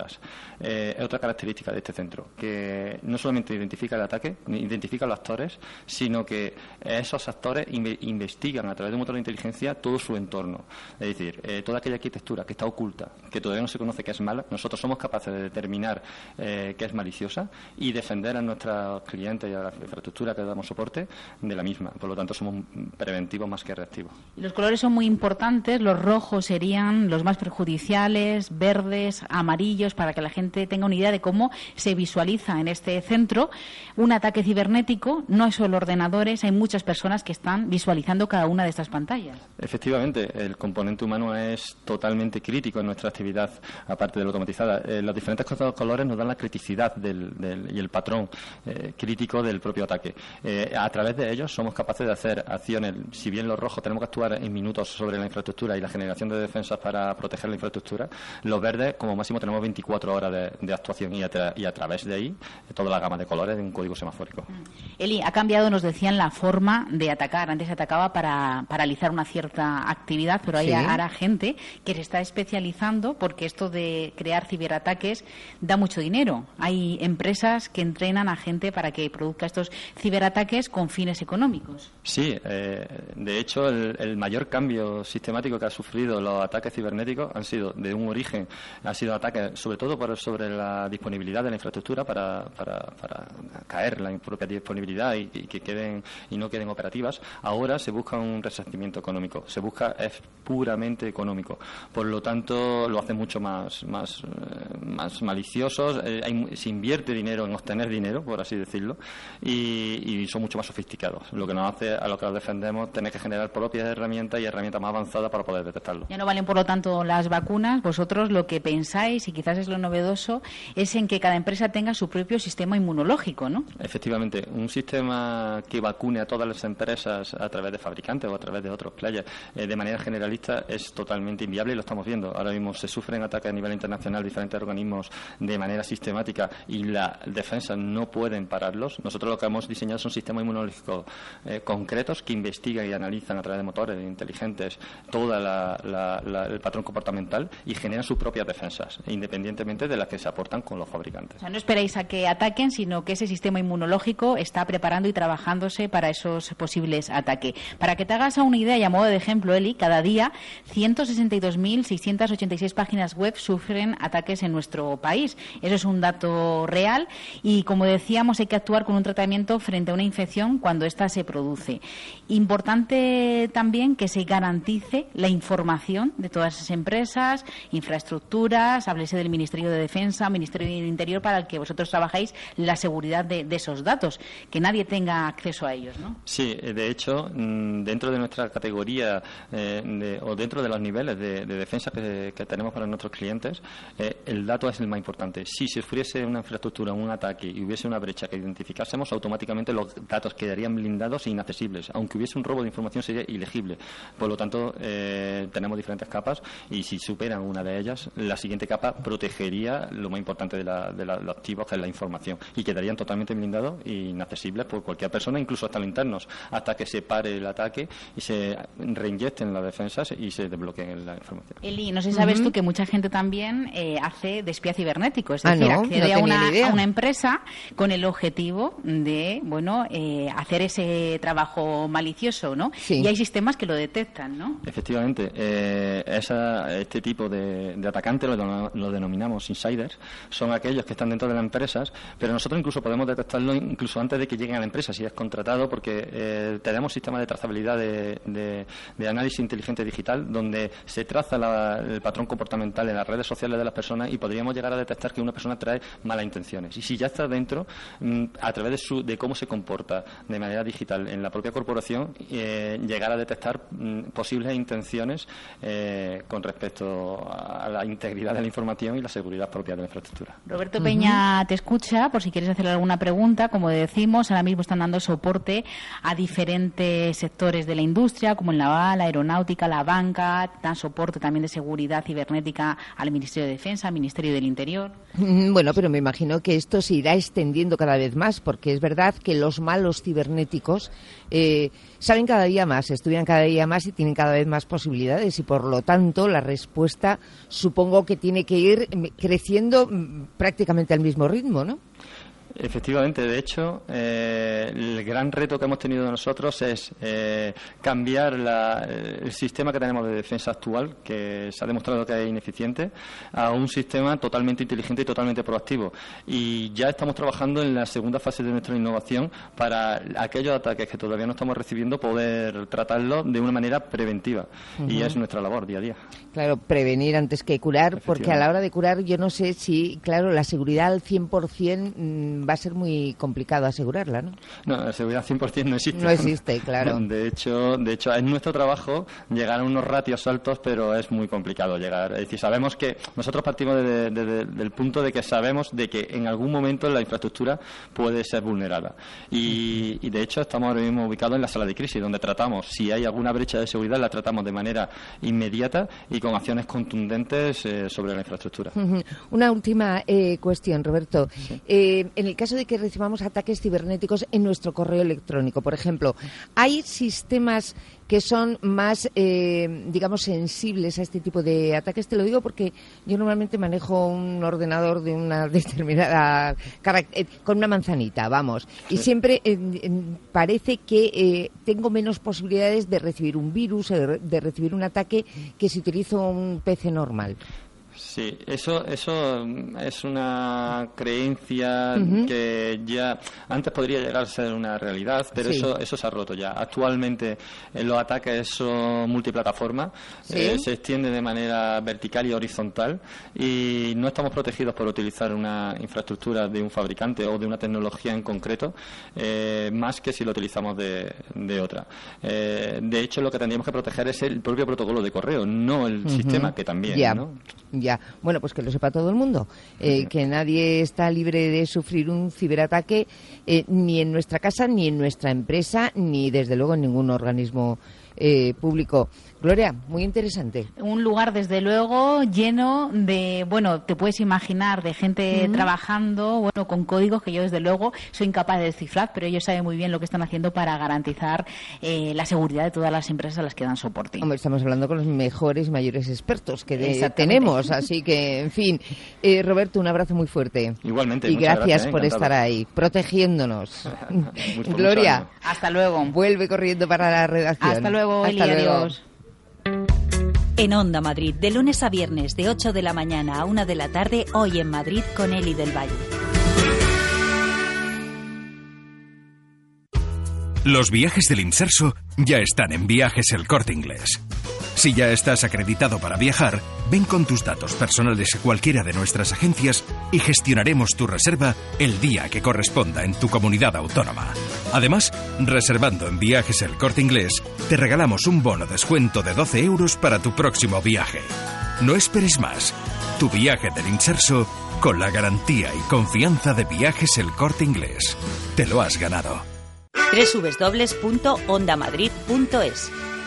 es otra característica de este centro, que no solamente identifica el ataque, identifica a los actores, sino que esos actores investigan a través de un motor de inteligencia todo su entorno. Es decir, toda aquella arquitectura que está oculta, que todavía no se conoce que es mala, nosotros somos capaces de determinar que es maliciosa y defender a nuestros clientes y a la infraestructura que damos soporte de la misma. Por lo tanto, somos preventivos más que reactivos. Y los colores son muy importantes. Los rojos serían los más perjudiciales, verdes, amarillos, para que la gente tenga una idea de cómo se visualiza en este centro un ataque cibernético. No es solo ordenadores, hay muchas personas que están visualizando cada una de estas pantallas. Efectivamente, el componente humano es totalmente crítico en nuestra actividad, aparte de la automatizada. Los diferentes colores nos dan la criticidad y el patrón crítico del propio ataque. A través de ellos somos capaces de hacer acciones. Si bien los rojos tenemos que actuar en minutos sobre la infraestructura y la generación de defensas para proteger la infraestructura, los verdes como máximo tenemos 24 horas de actuación y a través de ahí toda la gama de colores de un código semafórico. Eli, ha cambiado, nos decían, la forma de atacar. Antes se atacaba para paralizar una cierta actividad, pero hay ahora gente que se está especializando, porque esto de crear ciberataques da mucho dinero. Hay empresas que entrenan a gente para que produzca estos ciberataques con fines económicos. Sí, de hecho el mayor cambio sistemático que ha sufrido los ataques cibernéticos han sido de un origen, han sido ataques sobre todo sobre la disponibilidad de la infraestructura para caer la propia disponibilidad y que queden y no queden operativas. Ahora se busca un resarcimiento económico, es puramente económico. Por lo tanto, lo hace mucho más maliciosos. Se invierte dinero en obtener dinero, por así decirlo, y son mucho más sofisticados. Lo que nos hace, a lo que nos defendemos, tener que generar propias herramientas y herramientas más avanzadas para poder detectarlo. Ya no valen, por lo tanto, las vacunas. Vosotros lo que pensáis, y quizás es lo novedoso, es en que cada empresa tenga su propio sistema inmunológico, ¿no? Efectivamente, un sistema que vacune a todas las empresas a través de fabricantes o a través de otros players de manera generalista es totalmente inviable, y lo estamos viendo. Ahora mismo se sufren ataques a nivel internacional, diferentes organismos de manera sistemática, y las defensas no pueden pararlos. Nosotros lo que hemos diseñado son sistemas inmunológicos concretos que investigan y analizan a través de motores inteligentes todo el patrón comportamental y generan sus propias defensas, independientemente de las que se aportan con los fabricantes. O sea, no esperáis a que ataquen, sino que ese sistema inmunológico está preparando y trabajándose para esos posibles ataques. Para que te hagas una idea, y a modo de ejemplo, Eli, cada día 162.686 páginas web sufren ataques en nuestro país. Eso es un dato real, y como decíamos, hay que actuar con un tratamiento frente a una infección cuando ésta se produce. Importante también que se garantice la información de todas esas empresas, infraestructuras, háblese del Ministerio de Defensa, Ministerio del Interior, para el que vosotros trabajáis la seguridad de esos datos, que nadie tenga acceso a ellos, ¿no? Sí, de hecho, dentro de nuestra categoría o dentro de los niveles de defensa que tenemos para nuestros clientes, el dato es el más importante. Si sufriese una infraestructura, un ataque y hubiese una brecha que identificásemos, automáticamente los datos quedarían blindados e inaccesibles. Aunque hubiese un robo de información, sería ilegible. Por lo tanto, tenemos diferentes capas, y si superan una de ellas, la siguiente capa protegería lo más importante de los activos, que es la información, y quedarían totalmente blindados e inaccesibles por cualquier persona, incluso hasta los internos, hasta que se pare el ataque y se reinyecten las defensas y se desbloqueen la información. Eli, no sé si sabes tú que mucha gente también hace de espía cibernético, es decir, accede a una empresa con el objetivo de, hacer ese trabajo malicioso, ¿no? Sí. Y hay sistemas que lo detectan, ¿no? Efectivamente, este tipo de atacantes lo denominamos insiders. Son aquellos que están dentro de las empresas, pero nosotros incluso podemos detectarlo incluso antes de que lleguen a la empresa, si es contratado, porque tenemos sistemas de trazabilidad de análisis inteligente digital, donde se traza el patrón comportamental en las redes sociales de las personas, y podríamos llegar a detectar que una persona trae malas intenciones. Y si ya está dentro, a través de cómo se comporta de manera digital en la propia corporación, llegar a detectar posibles intenciones con respecto a la integridad de la información y la seguridad propia de la infraestructura. Roberto Peña te escucha, por si quieres hacerle alguna pregunta. Como decimos, ahora mismo están dando soporte a diferentes sectores de la industria, como el naval, la aeronáutica, la banca. Dan soporte también de seguridad cibernética al Ministerio de Defensa, al Ministerio del Interior. Bueno, pero me imagino que esto se irá extendiendo cada vez más, porque es verdad que los malos cibernéticos saben cada día más, estudian cada día más y tienen cada vez más posibilidades, y por lo tanto la respuesta supongo que tiene que ir creciendo prácticamente al mismo ritmo, ¿no? Efectivamente, de hecho, el gran reto que hemos tenido nosotros es cambiar el sistema que tenemos de defensa actual, que se ha demostrado que es ineficiente, a un sistema totalmente inteligente y totalmente proactivo. Y ya estamos trabajando en la segunda fase de nuestra innovación para aquellos ataques que todavía no estamos recibiendo, poder tratarlos de una manera preventiva. Y es nuestra labor día a día. Claro, prevenir antes que curar, porque a la hora de curar yo no sé si, claro, la seguridad al 100% va a ser muy complicado asegurarla, ¿no? No, la seguridad 100% no existe. No existe, claro. De hecho, es nuestro trabajo llegar a unos ratios altos, pero es muy complicado llegar. Es decir, sabemos que nosotros partimos del punto de que sabemos de que en algún momento la infraestructura puede ser vulnerada. Y de hecho estamos ahora mismo ubicados en la sala de crisis, donde tratamos, si hay alguna brecha de seguridad, la tratamos de manera inmediata y con acciones contundentes sobre la infraestructura. Una última cuestión, Roberto. Sí. En el caso de que recibamos ataques cibernéticos en nuestro correo electrónico, por ejemplo, ¿hay sistemas que son más, digamos, sensibles a este tipo de ataques? Te lo digo porque yo normalmente manejo un ordenador de una determinada con una manzanita, vamos, y siempre parece que tengo menos posibilidades de recibir un virus, de recibir un ataque, que si utilizo un PC normal. Sí, eso es una creencia que ya antes podría llegar a ser una realidad, pero eso se ha roto ya. Actualmente los ataques son multiplataforma, se extienden de manera vertical y horizontal, y no estamos protegidos por utilizar una infraestructura de un fabricante o de una tecnología en concreto, más que si lo utilizamos de otra. De hecho, lo que tendríamos que proteger es el propio protocolo de correo, no el sistema, que también, ¿no? Ya, bueno, pues que lo sepa todo el mundo, que nadie está libre de sufrir un ciberataque, ni en nuestra casa, ni en nuestra empresa, ni desde luego en ningún organismo público. Gloria, muy interesante. Un lugar, desde luego, lleno de, bueno, te puedes imaginar, de gente trabajando, bueno, con códigos que yo, desde luego, soy incapaz de descifrar, pero ellos saben muy bien lo que están haciendo para garantizar la seguridad de todas las empresas a las que dan soporte. Hombre, estamos hablando con los mejores y mayores expertos que tenemos, así que, en fin. Roberto, un abrazo muy fuerte. Igualmente. Y gracias por estar ahí, protegiéndonos. Gloria, hasta luego. Vuelve corriendo para la redacción. Hasta luego, Eli, adiós. En Onda Madrid, de lunes a viernes, de 8 de la mañana a 1 de la tarde, Hoy en Madrid, con Eli del Valle. Los viajes del Inserso ya están en Viajes El Corte Inglés. Si ya estás acreditado para viajar, ven con tus datos personales a cualquiera de nuestras agencias y gestionaremos tu reserva el día que corresponda en tu comunidad autónoma. Además, reservando en Viajes El Corte Inglés, te regalamos un bono descuento de 12 euros para tu próximo viaje. No esperes más. Tu viaje del Inserso con la garantía y confianza de Viajes El Corte Inglés. Te lo has ganado. www.ondamadrid.es.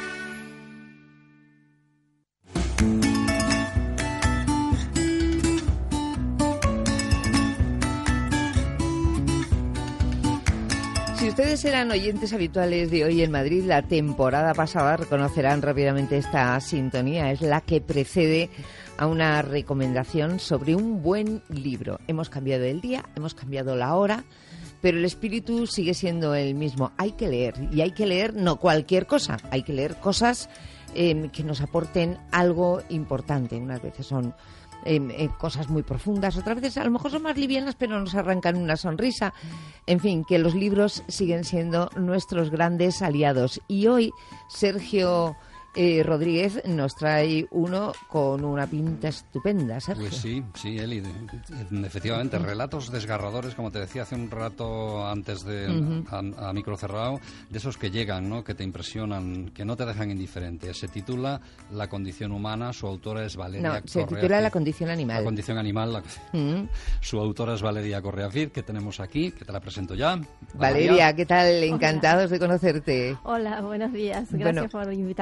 Si ustedes eran oyentes habituales de Hoy en Madrid, la temporada pasada reconocerán rápidamente esta sintonía. Es la que precede a una recomendación sobre un buen libro. Hemos cambiado el día, hemos cambiado la hora, pero el espíritu sigue siendo el mismo. Hay que leer, y hay que leer no cualquier cosa, hay que leer cosas que nos aporten algo importante. Unas veces son cosas muy profundas, otras veces a lo mejor son más livianas, pero nos arrancan una sonrisa. En fin, que los libros siguen siendo nuestros grandes aliados. Y hoy Sergio Rodríguez nos trae uno con una pinta estupenda, Sergio. Pues sí, Eli, efectivamente, relatos desgarradores, como te decía hace un rato antes de a micro cerrado, de esos que llegan, ¿no?, que te impresionan, que no te dejan indiferente. Se titula La condición humana, su autora es Valeria Correa. Se titula La condición animal. La condición animal. Su autora es Valeria Correa Cid, que tenemos aquí, que te la presento ya. Valeria, ¿qué tal? Encantados de conocerte. Hola, buenos días. Gracias por invitarme aquí a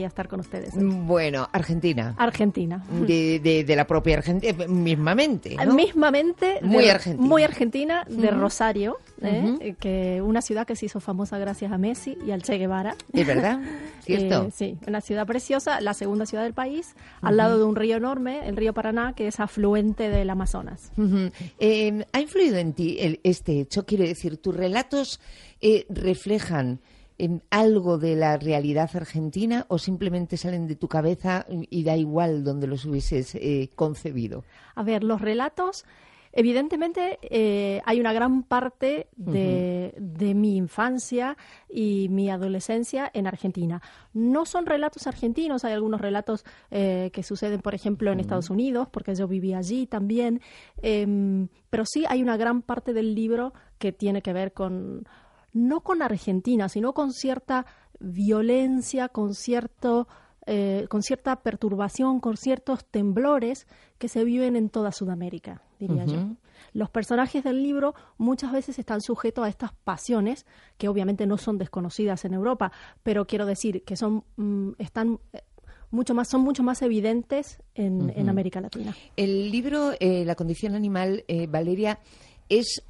estar con ustedes. Bueno, Argentina. Argentina. De la propia Argentina, mismamente, ¿no? Mismamente. Muy argentina. Muy argentina, de Rosario, que una ciudad que se hizo famosa gracias a Messi y al Che Guevara. ¿Es verdad? ¿Cierto? Sí, una ciudad preciosa, la segunda ciudad del país, al lado de un río enorme, el río Paraná, que es afluente del Amazonas. ¿Ha influido en ti este hecho? Quiero decir, ¿tus relatos reflejan algo de la realidad argentina o simplemente salen de tu cabeza y da igual donde los hubieses concebido? A ver, los relatos, evidentemente hay una gran parte de mi infancia y mi adolescencia en Argentina. No son relatos argentinos, hay algunos relatos que suceden, por ejemplo, en Estados Unidos, porque yo viví allí también, pero sí hay una gran parte del libro que tiene que ver no con Argentina, sino con cierta violencia, con cierta perturbación, con ciertos temblores que se viven en toda Sudamérica, diría yo. Los personajes del libro muchas veces están sujetos a estas pasiones que obviamente no son desconocidas en Europa, pero quiero decir que son mucho más evidentes en América Latina. El libro La condición animal, Valeria, ¿es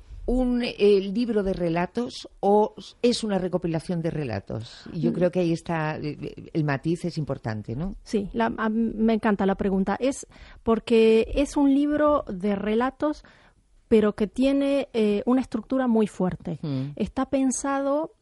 el libro de relatos o es una recopilación de relatos? Yo creo que ahí está, el matiz es importante, ¿no? Sí, me encanta la pregunta. Es porque es un libro de relatos, pero que tiene una estructura muy fuerte. Está pensado,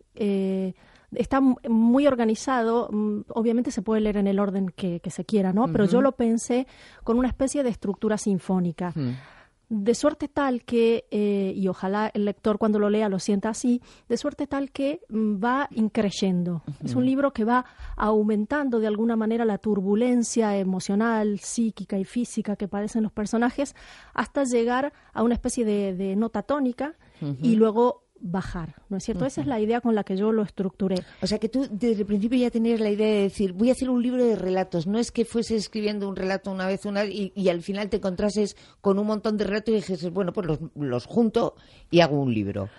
está muy organizado, obviamente se puede leer en el orden que se quiera, ¿no? Pero yo lo pensé con una especie de estructura sinfónica. De suerte tal que, y ojalá el lector cuando lo lea lo sienta así, de suerte tal que va increyendo. Es un libro que va aumentando de alguna manera la turbulencia emocional, psíquica y física que padecen los personajes hasta llegar a una especie de nota tónica y luego bajar, ¿no es cierto? Esa es la idea con la que yo lo estructuré. O sea, que tú desde el principio ya tenías la idea de decir, voy a hacer un libro de relatos. No es que fueses escribiendo un relato una vez y al final te encontrases con un montón de relatos y dijeses, bueno, pues los junto y hago un libro.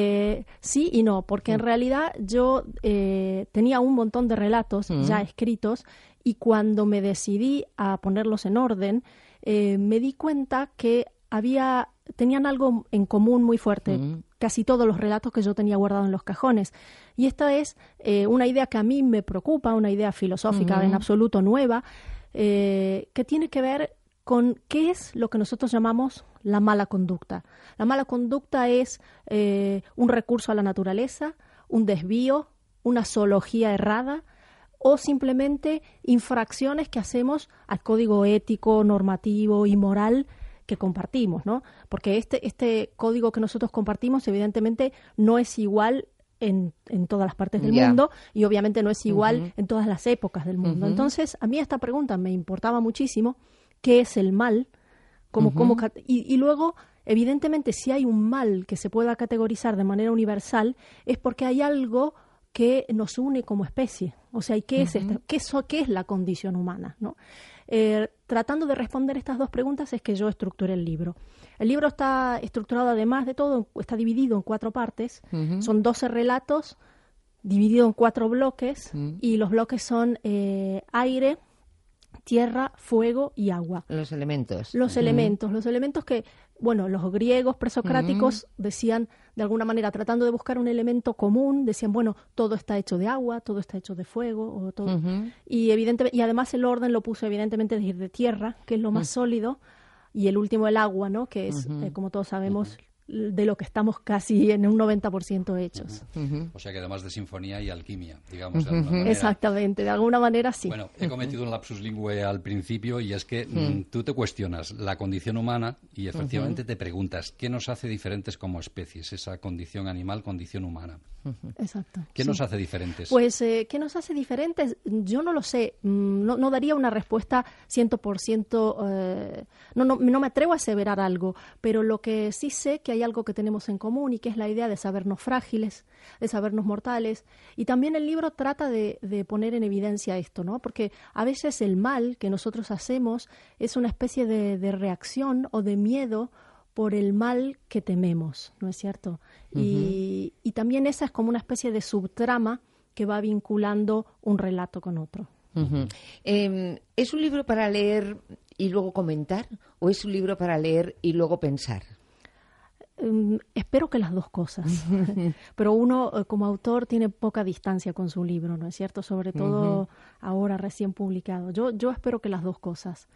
Sí y no, porque en realidad yo tenía un montón de relatos ya escritos y cuando me decidí a ponerlos en orden, me di cuenta que tenían algo en común muy fuerte, casi todos los relatos que yo tenía guardados en los cajones. Y esta es una idea que a mí me preocupa, una idea filosófica en absoluto nueva, que tiene que ver con qué es lo que nosotros llamamos la mala conducta. La mala conducta es un recurso a la naturaleza, un desvío, una zoología errada, o simplemente infracciones que hacemos al código ético, normativo y moral que compartimos, ¿no? Porque este código que nosotros compartimos evidentemente no es igual en todas las partes del mundo y obviamente no es igual en todas las épocas del mundo. Entonces, a mí esta pregunta me importaba muchísimo, ¿qué es el mal? Y luego, evidentemente, si hay un mal que se pueda categorizar de manera universal, es porque hay algo que nos une como especie. O sea, ¿qué es qué es la condición humana, ¿no? Tratando de responder estas dos preguntas es que yo estructuré el libro. El libro está estructurado, además de todo, está dividido en 4 partes. Son 12 relatos divididos en 4 bloques y los bloques son aire, tierra, fuego y agua. Los elementos. Los elementos que, bueno, los griegos presocráticos decían, de alguna manera, tratando de buscar un elemento común, decían, bueno, todo está hecho de agua, todo está hecho de fuego, o todo. Y además el orden lo puso evidentemente de tierra, que es lo más sólido, y el último el agua, ¿no? Que es, como todos sabemos, de lo que estamos casi en un 90% hechos. O sea que además de sinfonía y alquimia, digamos, de alguna manera. Exactamente, de alguna manera sí. Bueno, he cometido un lapsus lingüe al principio y es que tú te cuestionas la condición humana y efectivamente te preguntas ¿qué nos hace diferentes como especies? Esa condición animal, condición humana. Exacto. ¿Qué nos hace diferentes? Pues, ¿qué nos hace diferentes? Yo no lo sé. No daría una respuesta 100%. No me atrevo a aseverar algo, pero lo que sí sé que hay algo que tenemos en común y que es la idea de sabernos frágiles, de sabernos mortales. Y también el libro trata de poner en evidencia esto, ¿no? Porque a veces el mal que nosotros hacemos es una especie de reacción o de miedo por el mal que tememos, ¿no es cierto? Y también esa es como una especie de subtrama que va vinculando un relato con otro. ¿Es un libro para leer y luego comentar o es un libro para leer y luego pensar? Espero que las dos cosas, pero uno como autor tiene poca distancia con su libro, ¿no es cierto? Sobre todo ahora recién publicado. Yo espero que las dos cosas.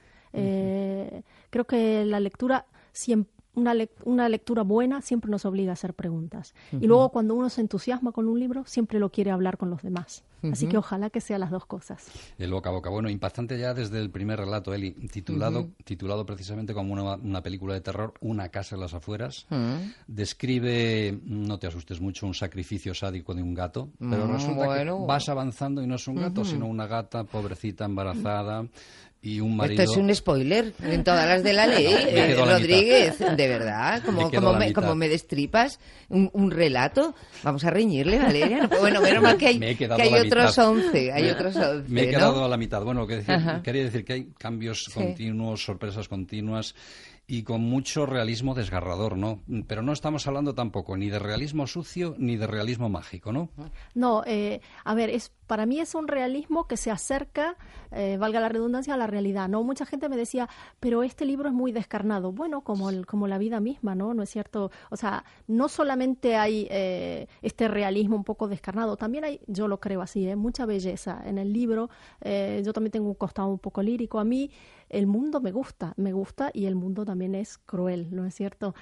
Creo que la lectura siempre... Una lectura buena siempre nos obliga a hacer preguntas. Y luego cuando uno se entusiasma con un libro, siempre lo quiere hablar con los demás. Así que ojalá que sean las dos cosas. El boca a boca. Bueno, impactante ya desde el primer relato, Eli, titulado precisamente como una película de terror, Una casa en las afueras. Describe, no te asustes mucho, un sacrificio sádico de un gato, pero resulta que vas avanzando y no es un gato, sino una gata pobrecita, embarazada. Y un marido... Esto es un spoiler en todas las de la ley, Rodríguez, de verdad, como me destripas un relato, vamos a reñirle, Valeria. Bueno, menos mal que hay otros 11, Me he quedado a la mitad. Bueno, quería decir que hay cambios continuos, sorpresas continuas y con mucho realismo desgarrador, ¿no? Pero no estamos hablando tampoco ni de realismo sucio ni de realismo mágico, ¿no? No, a ver, para mí es un realismo que se acerca, valga la redundancia, a la realidad, ¿no? Mucha gente me decía, pero este libro es muy descarnado. Bueno, como la vida misma, ¿no? ¿No es cierto? O sea, no solamente hay este realismo un poco descarnado, también hay, yo lo creo así, mucha belleza en el libro. Yo también tengo un costado un poco lírico. A mí el mundo me gusta y el mundo también es cruel, ¿no es cierto?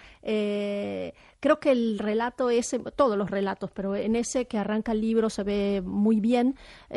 Creo que el relato ese, todos los relatos, pero en ese que arranca el libro se ve muy bien.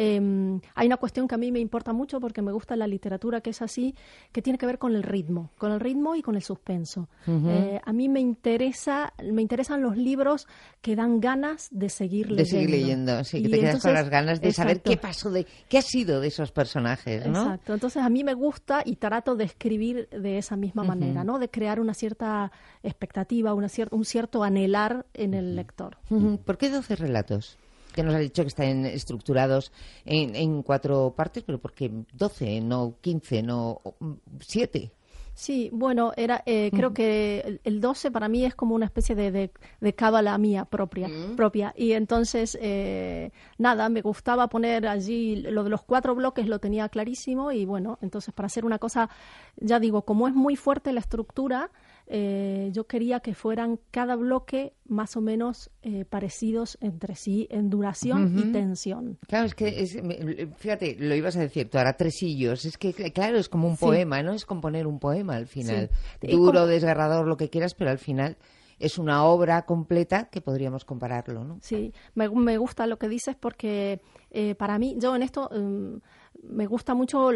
Hay una cuestión que a mí me importa mucho porque me gusta la literatura que es así, que tiene que ver con el ritmo y con el suspenso. A mí me interesan los libros que dan ganas de seguir leyendo. De seguir leyendo, sí, que te quedas con las ganas de saber qué pasó, qué ha sido de esos personajes, ¿no? Exacto, entonces a mí me gusta y trato de escribir de esa misma manera, ¿no? De crear una cierta expectativa, un cierto anhelar en el lector. ¿Por qué 12 relatos? Que nos ha dicho que están estructurados en 4 partes, pero ¿por qué 12, no 15, no 7? Sí, bueno, creo que el 12 para mí es como una especie de cábala mía propia. Y entonces, nada, me gustaba poner allí lo de los 4 bloques, lo tenía clarísimo. Y bueno, entonces para hacer una cosa, ya digo, como es muy fuerte la estructura, yo quería que fueran cada bloque más o menos parecidos entre sí en duración y tensión. Claro, es que, fíjate, lo ibas a decir tú ahora, tresillos, es que, claro, es como un poema, ¿no? Es componer un poema al final. Duro, desgarrador, lo que quieras, pero al final es una obra completa que podríamos compararlo, ¿no? Sí, me gusta lo que dices porque para mí, yo en esto... me gustan mucho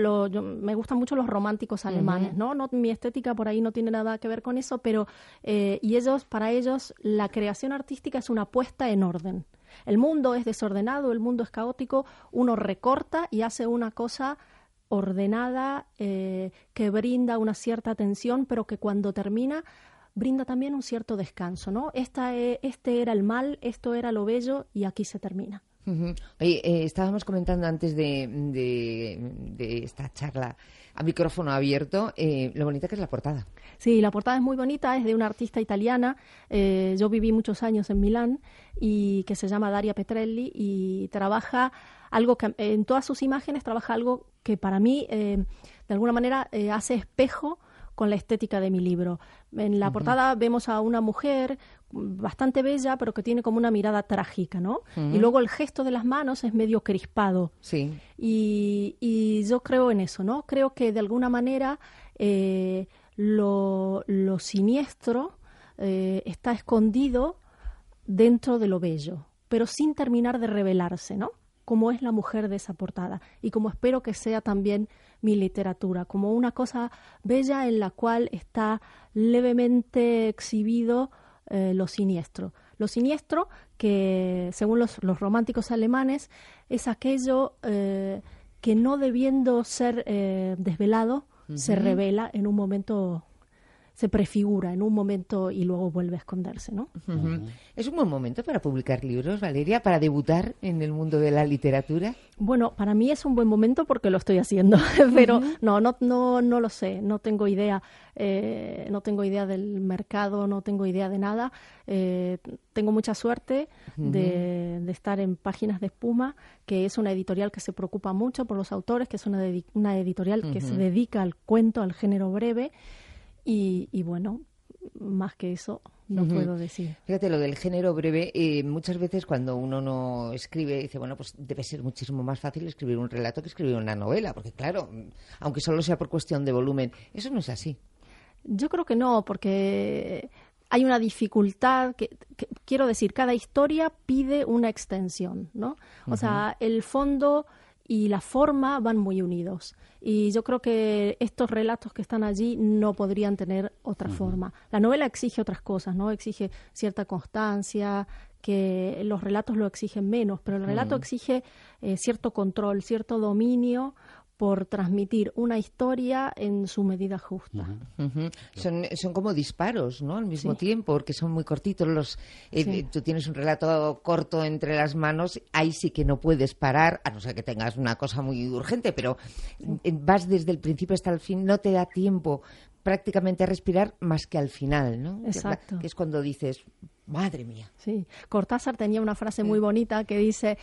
los románticos alemanes, ¿no? Mi estética por ahí no tiene nada que ver con eso, pero para ellos la creación artística es una puesta en orden. El mundo es desordenado, el mundo es caótico, uno recorta y hace una cosa ordenada que brinda una cierta atención, pero que cuando termina brinda también un cierto descanso, ¿no? Este era el mal, esto era lo bello y aquí se termina. Oye, estábamos comentando antes de esta charla a micrófono abierto lo bonita que es la portada. Sí, la portada es muy bonita, es de una artista italiana. Yo viví muchos años en Milán y que se llama Daria Petrelli y trabaja algo que en todas sus imágenes trabaja algo que para mí de alguna manera hace espejo con la estética de mi libro. En la portada vemos a una mujer bastante bella, pero que tiene como una mirada trágica, ¿no? Y luego el gesto de las manos es medio crispado. Sí. Y yo creo en eso, ¿no? Creo que de alguna manera lo siniestro está escondido dentro de lo bello, pero sin terminar de revelarse, ¿no? Como es la mujer de esa portada y como espero que sea también mi literatura, como una cosa bella en la cual está levemente exhibido lo siniestro. Lo siniestro que, según los románticos alemanes, es aquello que no debiendo ser desvelado, se revela en un momento se prefigura en un momento y luego vuelve a esconderse, ¿no? ¿Es un buen momento para publicar libros, Valeria, para debutar en el mundo de la literatura? Bueno, para mí es un buen momento porque lo estoy haciendo, pero no lo sé, no tengo idea del mercado, no tengo idea de nada. Tengo mucha suerte de estar en Páginas de Espuma, que es una editorial que se preocupa mucho por los autores, que es una editorial que se dedica al cuento, al género breve, y bueno, más que eso no puedo decir. Fíjate, lo del género breve, muchas veces cuando uno no escribe, dice, bueno, pues debe ser muchísimo más fácil escribir un relato que escribir una novela, porque claro, aunque solo sea por cuestión de volumen, eso no es así. Yo creo que no, porque hay una dificultad, que quiero decir, cada historia pide una extensión, ¿no? O sea, el fondo y la forma van muy unidos. Y yo creo que estos relatos que están allí no podrían tener otra forma. La novela exige otras cosas, ¿no? Exige cierta constancia, que los relatos lo exigen menos, pero el relato exige cierto control, cierto dominio por transmitir una historia en su medida justa. Son como disparos, ¿no? Al mismo tiempo, porque son muy cortitos. Tú tienes un relato corto entre las manos, ahí sí que no puedes parar, a no ser que tengas una cosa muy urgente, pero vas desde el principio hasta el fin, no te da tiempo prácticamente a respirar más que al final, ¿no? Exacto. Que es cuando dices, madre mía. Sí, Cortázar tenía una frase muy bonita que dice,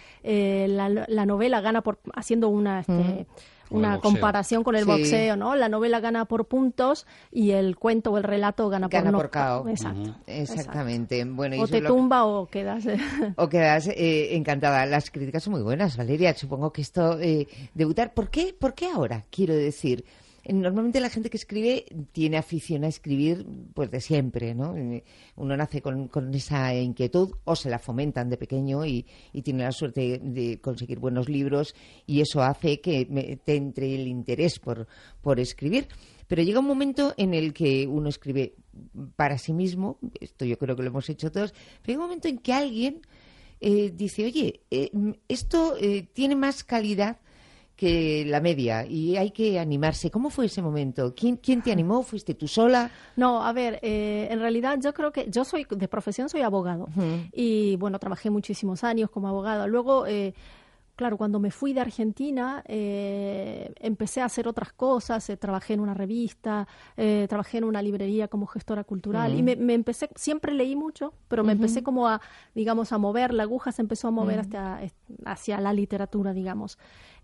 la novela gana haciendo una comparación con el boxeo, ¿no? La novela gana por puntos y el cuento o el relato gana por KO. Exacto. Exactamente. Bueno, o te tumba o quedas... O quedas encantada. Las críticas son muy buenas, Valeria. Supongo que esto, debutar... ¿Por qué ahora? Quiero decir... Normalmente la gente que escribe tiene afición a escribir pues de siempre, ¿no? Uno nace con esa inquietud o se la fomentan de pequeño y tiene la suerte de conseguir buenos libros y eso hace que te entre el interés por escribir. Pero llega un momento en el que uno escribe para sí mismo, esto yo creo que lo hemos hecho todos, pero llega un momento en que alguien dice, oye, esto tiene más calidad que la media y hay que animarse. ¿Cómo fue ese momento? ¿Quién te animó? ¿Fuiste tú sola? No, a ver, en realidad yo creo que yo soy de profesión, soy abogado y bueno, trabajé muchísimos años como abogado. Luego, claro, cuando me fui de Argentina empecé a hacer otras cosas, trabajé en una revista, trabajé en una librería como gestora cultural y me empecé, siempre leí mucho, pero me empecé como a mover, la aguja se empezó a mover hacia la literatura, digamos.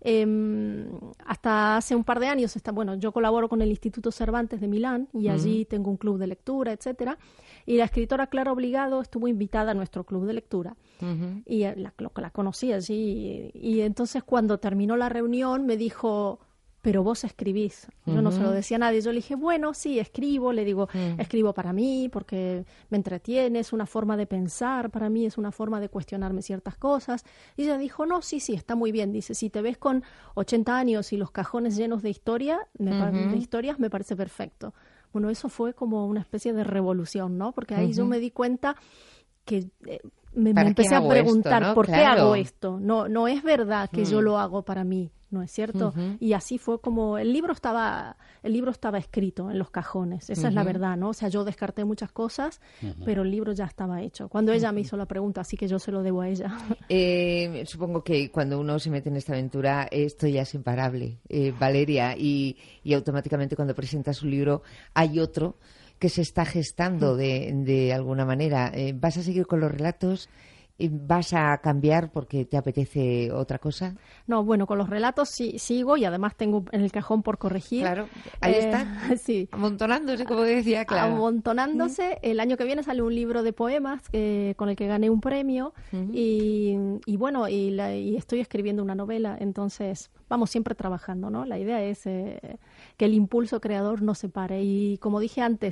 Hasta hace un par de años, yo colaboro con el Instituto Cervantes de Milán y allí tengo un club de lectura, etcétera. Y la escritora Clara Obligado estuvo invitada a nuestro club de lectura. Y la conocí allí. Y entonces cuando terminó la reunión me dijo, pero vos escribís. Yo no se lo decía a nadie. Yo le dije, bueno, sí, escribo. Le digo, escribo para mí porque me entretiene, es una forma de pensar para mí, es una forma de cuestionarme ciertas cosas. Y ella dijo, no, sí, está muy bien. Dice, si te ves con 80 años y los cajones llenos de historias, me parece perfecto. Bueno, eso fue como una especie de revolución, ¿no? Porque ahí yo me di cuenta que me empecé a preguntar, ¿no? ¿Por qué hago esto? No es verdad que yo lo hago para mí, ¿no es cierto? Y así fue como el libro estaba escrito en los cajones, esa es la verdad, ¿no? O sea, yo descarté muchas cosas, pero el libro ya estaba hecho. Cuando ella me hizo la pregunta, así que yo se lo debo a ella. Supongo que cuando uno se mete en esta aventura, esto ya es imparable, Valeria, y automáticamente cuando presenta su libro hay otro que se está gestando de alguna manera. ¿Vas a seguir con los relatos? ¿Vas a cambiar porque te apetece otra cosa? No, bueno, con los relatos sí sigo y además tengo en el cajón por corregir. Claro, ahí está, sí. Amontonándose, como decía, claro. Amontonándose. El año que viene sale un libro de poemas con el que gané un premio y estoy escribiendo una novela, entonces vamos siempre trabajando, ¿no? La idea es que el impulso creador no se pare y, como dije antes,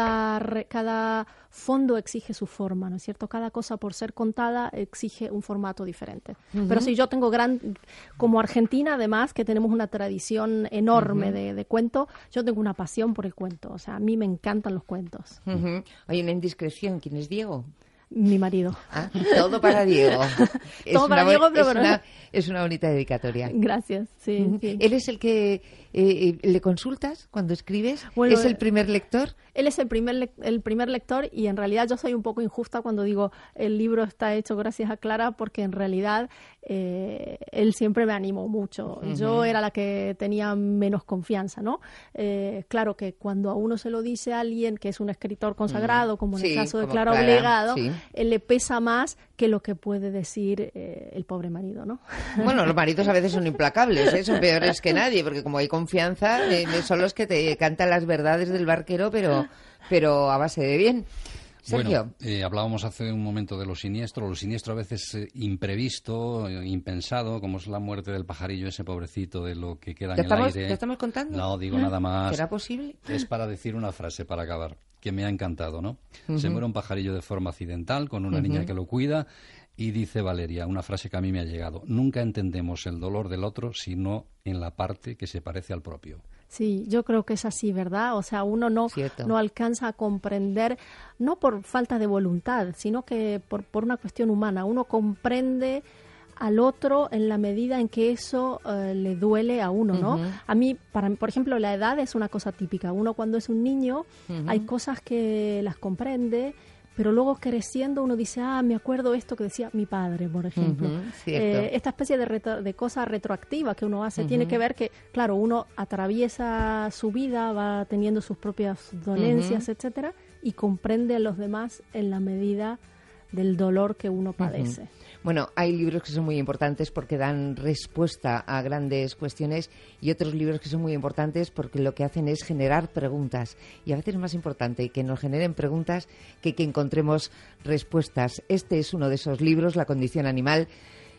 cada fondo exige su forma, ¿no es cierto? Cada cosa por ser contada exige un formato diferente. Pero sí, yo tengo como Argentina, además, que tenemos una tradición enorme de cuento, yo tengo una pasión por el cuento. O sea, a mí me encantan los cuentos. Oye, una indiscreción, ¿quién es Diego? Mi marido. Todo para Diego. Todo para Diego, pero es una bonita dedicatoria. Gracias, sí. ¿Él es el que le consultas cuando escribes? Bueno, ¿Es el primer lector? Él es el primer lector, y en realidad yo soy un poco injusta cuando digo el libro está hecho gracias a Clara, porque en realidad él siempre me animó mucho. Yo era la que tenía menos confianza, ¿no? Claro que cuando a uno se lo dice a alguien que es un escritor consagrado, como en el caso de Clara Obligado, le pesa más que lo que puede decir el pobre marido, ¿no? Bueno, los maridos a veces son implacables, ¿eh? Son peores que nadie, porque como hay confianza, son los que te cantan las verdades del barquero, pero a base de bien. Sergio. Bueno, hablábamos hace un momento de lo siniestro a veces imprevisto, impensado, como es la muerte del pajarillo, ese pobrecito, de lo que queda en el aire. ¿Te estamos contando? No, digo nada más. ¿Será posible? Es para decir una frase, para acabar, que me ha encantado, ¿no? Se muere un pajarillo de forma accidental, con una niña que lo cuida, y dice Valeria, una frase que a mí me ha llegado: nunca entendemos el dolor del otro, sino en la parte que se parece al propio. Sí, yo creo que es así, ¿verdad? O sea, uno no alcanza a comprender, no por falta de voluntad, sino que por una cuestión humana. Uno comprende al otro en la medida en que eso le duele a uno, ¿no? A mí, por ejemplo, la edad es una cosa típica. Uno cuando es un niño hay cosas que las comprende, pero luego creciendo uno dice, me acuerdo esto que decía mi padre, por ejemplo. Esta especie de cosa retroactiva que uno hace tiene que ver que, claro, uno atraviesa su vida, va teniendo sus propias dolencias, etcétera, y comprende a los demás en la medida del dolor que uno padece. Bueno, hay libros que son muy importantes porque dan respuesta a grandes cuestiones, y otros libros que son muy importantes porque lo que hacen es generar preguntas. Y a veces es más importante que nos generen preguntas que encontremos respuestas. Este es uno de esos libros, La condición animal.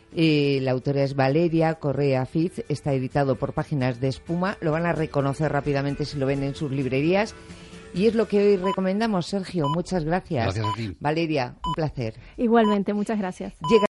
La autora es Valeria Correa Fiz. Está editado por Páginas de Espuma. Lo van a reconocer rápidamente si lo ven en sus librerías. Y es lo que hoy recomendamos, Sergio. Muchas gracias. Gracias a ti. Valeria, un placer. Igualmente, muchas gracias.